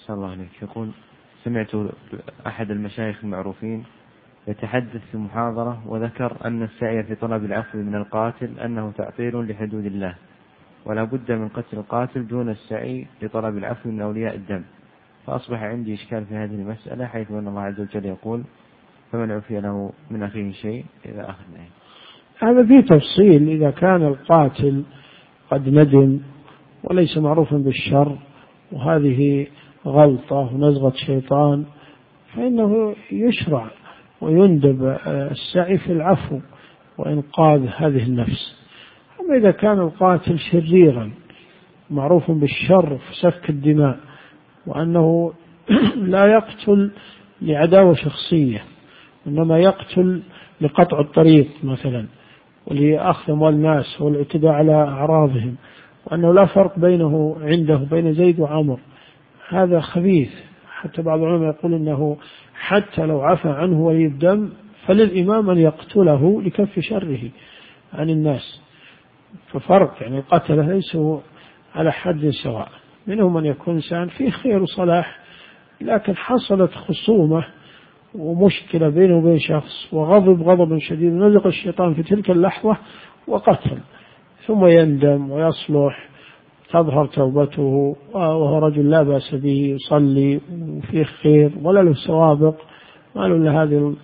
صلى الله عليه يقول: سمعت أحد المشايخ المعروفين يتحدث في محاضرة وذكر أن السعي في طلب العفو من القاتل أنه تعطيل لحدود الله، ولا بد من قتل القاتل دون السعي لطلب العفو من أولياء الدم. فأصبح عندي إشكال في هذه المسألة، حيث أن الله عز وجل يقول: فمن عفي له من أخيه شيء إلى آخر الآية. هذا فيه تفصيل. إذا كان القاتل قد ندم وليس معروفا بالشر وهذه غلطة ونزغة شيطان، فإنه يشرع ويندب السعي في العفو وإنقاذ هذه النفس. أما إذا كان القاتل شريرا معروف بالشر في سفك الدماء، وأنه لا يقتل لعداوة شخصية، إنما يقتل لقطع الطريق مثلا، ولأخذ أموال الناس والاعتداء على أعراضهم، وأنه لا فرق بينه عنده بين زيد وعمر، هذا خبيث. حتى بعض العلماء يقول إنه حتى لو عفى عنه ولي الدم فللإمام أن يقتله لكف شره عن الناس. ففرق، يعني القتلة ليسوا على حد سواء، منهم من يكون إنسان فيه خير وصلاح، لكن حصلت خصومة ومشكلة بينه وبين شخص وغضب غضبا شديد، نزغ الشيطان في تلك اللحظة وقتل، ثم يندم ويصلح، تظهر توبته وهو رجل لا بأس به، يصلي وفيه خير ولا له سوابق، ما له إلا هذه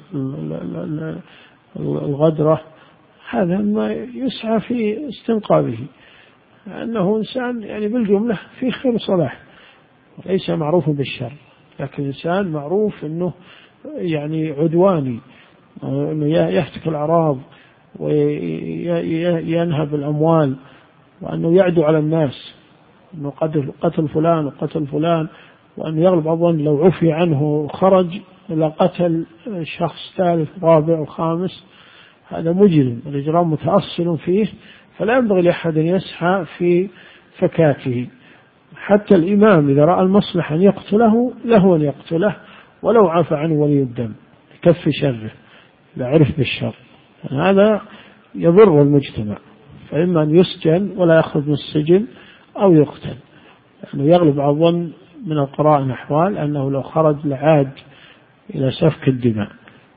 الغدرة، هذا ما يسعى في استنقاذه، أنه إنسان يعني بالجملة فيه خير وصلاح وليس معروف بالشر، لكن إنسان معروف أنه يعني عدواني، أنه يهتك الأعراض وينهب الأموال، وأنه يعدو على الناس، أنه قتل فلان وقتل فلان، وأنه يغلب الظن لو عفي عنه خرج إلى قتل شخص ثالث رابع وخامس. هذا مجرم، الإجرام متأصل فيه، فلا ينبغي لأحد أن يسعى في فكاكه. حتى الإمام إذا رأى المصلحة أن يقتله له أن يقتله ولو عفى عنه ولي الدم كف شره، لا عرف بالشر، هذا يضر المجتمع، فإما أن يسجن ولا يخرج من السجن أو يقتل، لأنه يغلب على الظن من القرائن أحوال أنه لو خرج لعاد إلى سفك الدماء.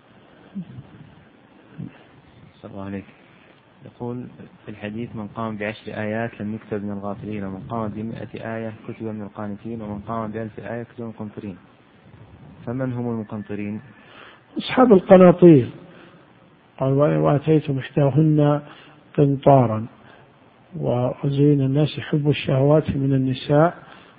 صلى الله عليه يقول في الحديث: من قام ب10 آيات لم يكتب من الغافلين، ومن قام ب100 آية كتب من القانتين، ومن قام ب1000 آية كتب من المقنطرين. فمن هم المقنطرين؟ أصحاب القناطير، قال: وآتيتم إحداهن قنطارا وزين الناس يحب الشهوات من النساء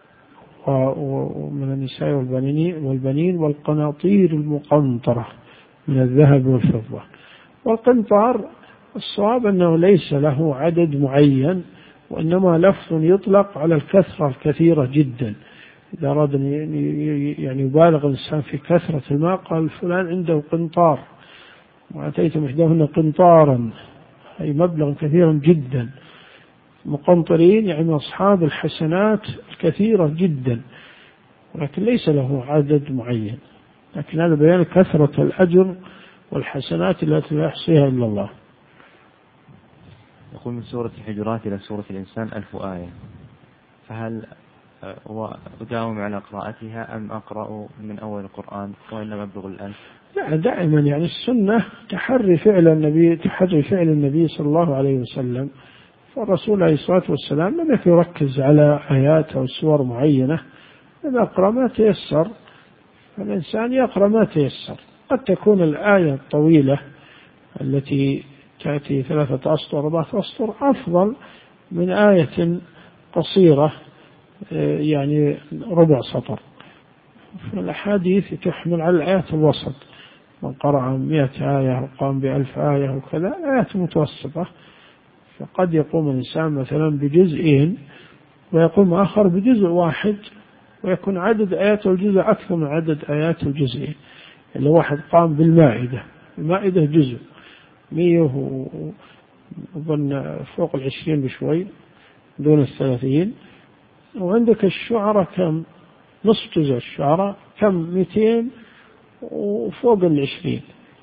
ومن النساء والبنين والقناطير المقنطرة من الذهب والفضة. والقنطار الصواب أنه ليس له عدد معين، وإنما لفظ يطلق على الكثرة الكثيرة جدا. إذا أراد يعني يبالغ الإنسان في كثرة الماء قال فلان عنده قنطار، وآتيتم إحداهن قنطارا، أي مبلغ كثيرا جدا. مقنطرين يعني أصحاب الحسنات الكثيرة جدا، ولكن ليس له عدد معين، لكن هذا بيان كثرة الأجر والحسنات التي لا يحصيها إلا الله. يقول: من سورة الحجرات إلى سورة الإنسان 1000 آية، فهل أداوم على قراءتها أم أقرأ من أول القرآن وإنما أبلغ 1000؟ لا، دائما يعني السنة تحري فعل النبي صلى الله عليه وسلم، فالرسول عليه الصلاة والسلام لم يكن يركز على آيات أو سور معينة، إذا أقرأ ما تيسر، فالإنسان يقرأ ما تيسر. قد تكون الآية الطويلة التي تأتي 3 أسطر 4 أسطر أفضل من آية قصيرة يعني ربع سطر، فالأحاديث تحمل على الآيات الوسط، من قرأ 100 آية وقام ب1000 آية وكذا، آيات متوسطة. فقد يقوم الإنسان مثلا بجزئين ويقوم آخر بجزء واحد، ويكون عدد آيات الجزء أكثر من عدد آيات الجزئين. اللي واحد قام بالمائدة، المائدة جزء 100 أظن فوق 20 بشوي دون 30، وعندك الشعراء كم؟ نصف جزء الشعراء كم؟ 200 وفوق 20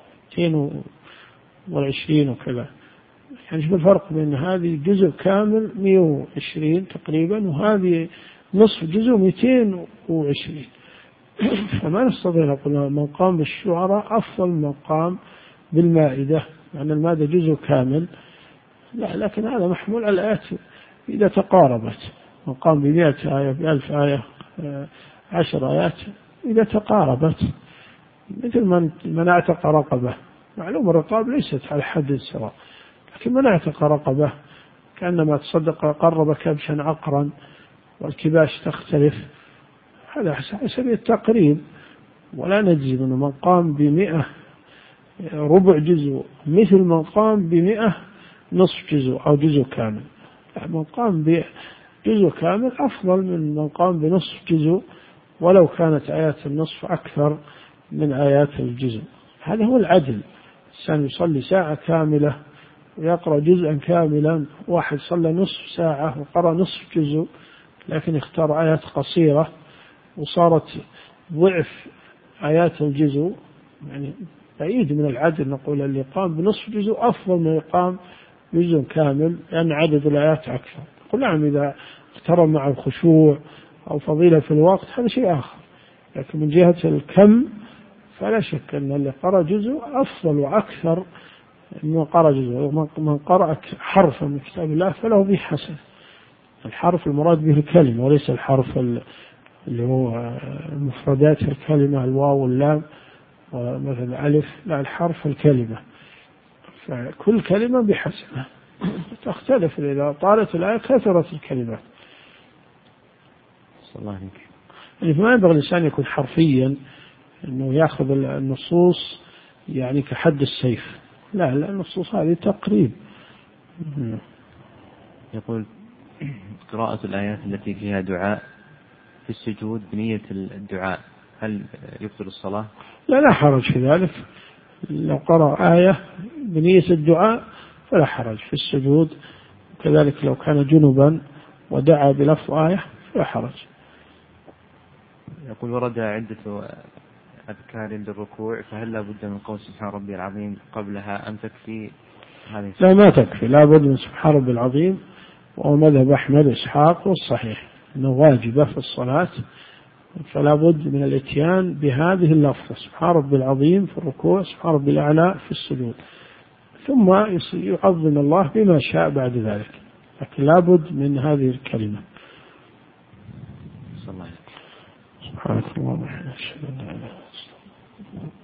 220 وكذا. يعني شوف الفرق بين هذه جزء كامل 120 تقريبا، وهذه نصف جزء 220. فما نستطيع نقول من قام بالشعراء أفضل من قام بالمائدة، لأن المائدة جزء كامل. لا، لكن هذا محمول على الآيات إذا تقاربت، من قام ب100 آية ب1000 آية 10 آيات إذا تقاربت، مثل من اعتق رقبة. معلوم الرقاب ليست على حد سواء، لكن من اعتق رقبة كأنما تصدق قرب كبشا عقرا، والكباش تختلف، هذا على سبيل التقريب. ولا نجزم أن من قام ب100 ربع جزء مثل من قام ب100 نصف جزء أو جزء كامل. من قام بجزء كامل أفضل من قام بنصف جزء، ولو كانت آيات النصف أكثر من آيات الجزء. هذا هو العدل. الإنسان يصلي ساعة كاملة ويقرأ جزءا كاملا، واحد صلى نصف ساعة وقرأ نصف جزء، لكن اختار آيات قصيرة وصارت ضعف آيات الجزء، يعني بعيد من العدل. نقول اللي قام بنصف جزء أفضل من يقام جزء كامل، لأن عدد الآيات أكثر. نقول نعم إذا اقترن مع الخشوع أو فضيلة في الوقت هذا شيء آخر، لكن من جهة الكم فلا شك أن اللي قرأ جزء أفضل وأكثر من قرأ جزء. من قرأ حرفا من كتاب الله فله به حسن. الحرف المراد به الكلمة وليس الحرف اللي هو مفردات الكلمة، الواو واللام ومثلا ألف، لا، الحرف الكلمة، فكل كلمة بحسنة. تختلف إذا طالت الآية كثرت الكلمات. صلى الله عليك. يعني ما ينبغي الإنسان يكون حرفيا أنه يأخذ النصوص يعني كحد السيف، لا، النصوص هذه تقريب. يقول قراءة الآيات التي فيها دعاء في السجود بنية الدعاء هل يبطل الصلاة؟ لا حرج في ذلك. لو قرأ آية بنية الدعاء فلا حرج في السجود، كذلك لو كان جنبا ودعا بلفظ آية فلا حرج. يقول ورد عدة أذكار للركوع، فهل لا بد من قول سبحان ربي العظيم قبلها أم تكفي هذه؟ لا، ما تكفي، لا بد من سبحان ربي العظيم، وهو مذهب أحمد إسحاق والصحيح أنه واجبة في الصلاة، فلا بد من الاتيان بهذه اللفظة سبحان ربي العظيم في الركوع، سبحان ربي الأعلى في السجود، ثم يعظم الله بما شاء بعد ذلك، لكن لا بد من هذه الكلمة. صلى الله عليه وسلم. سبحانك اللهم وبحمدك أشهد أن لا إله إلا أنت.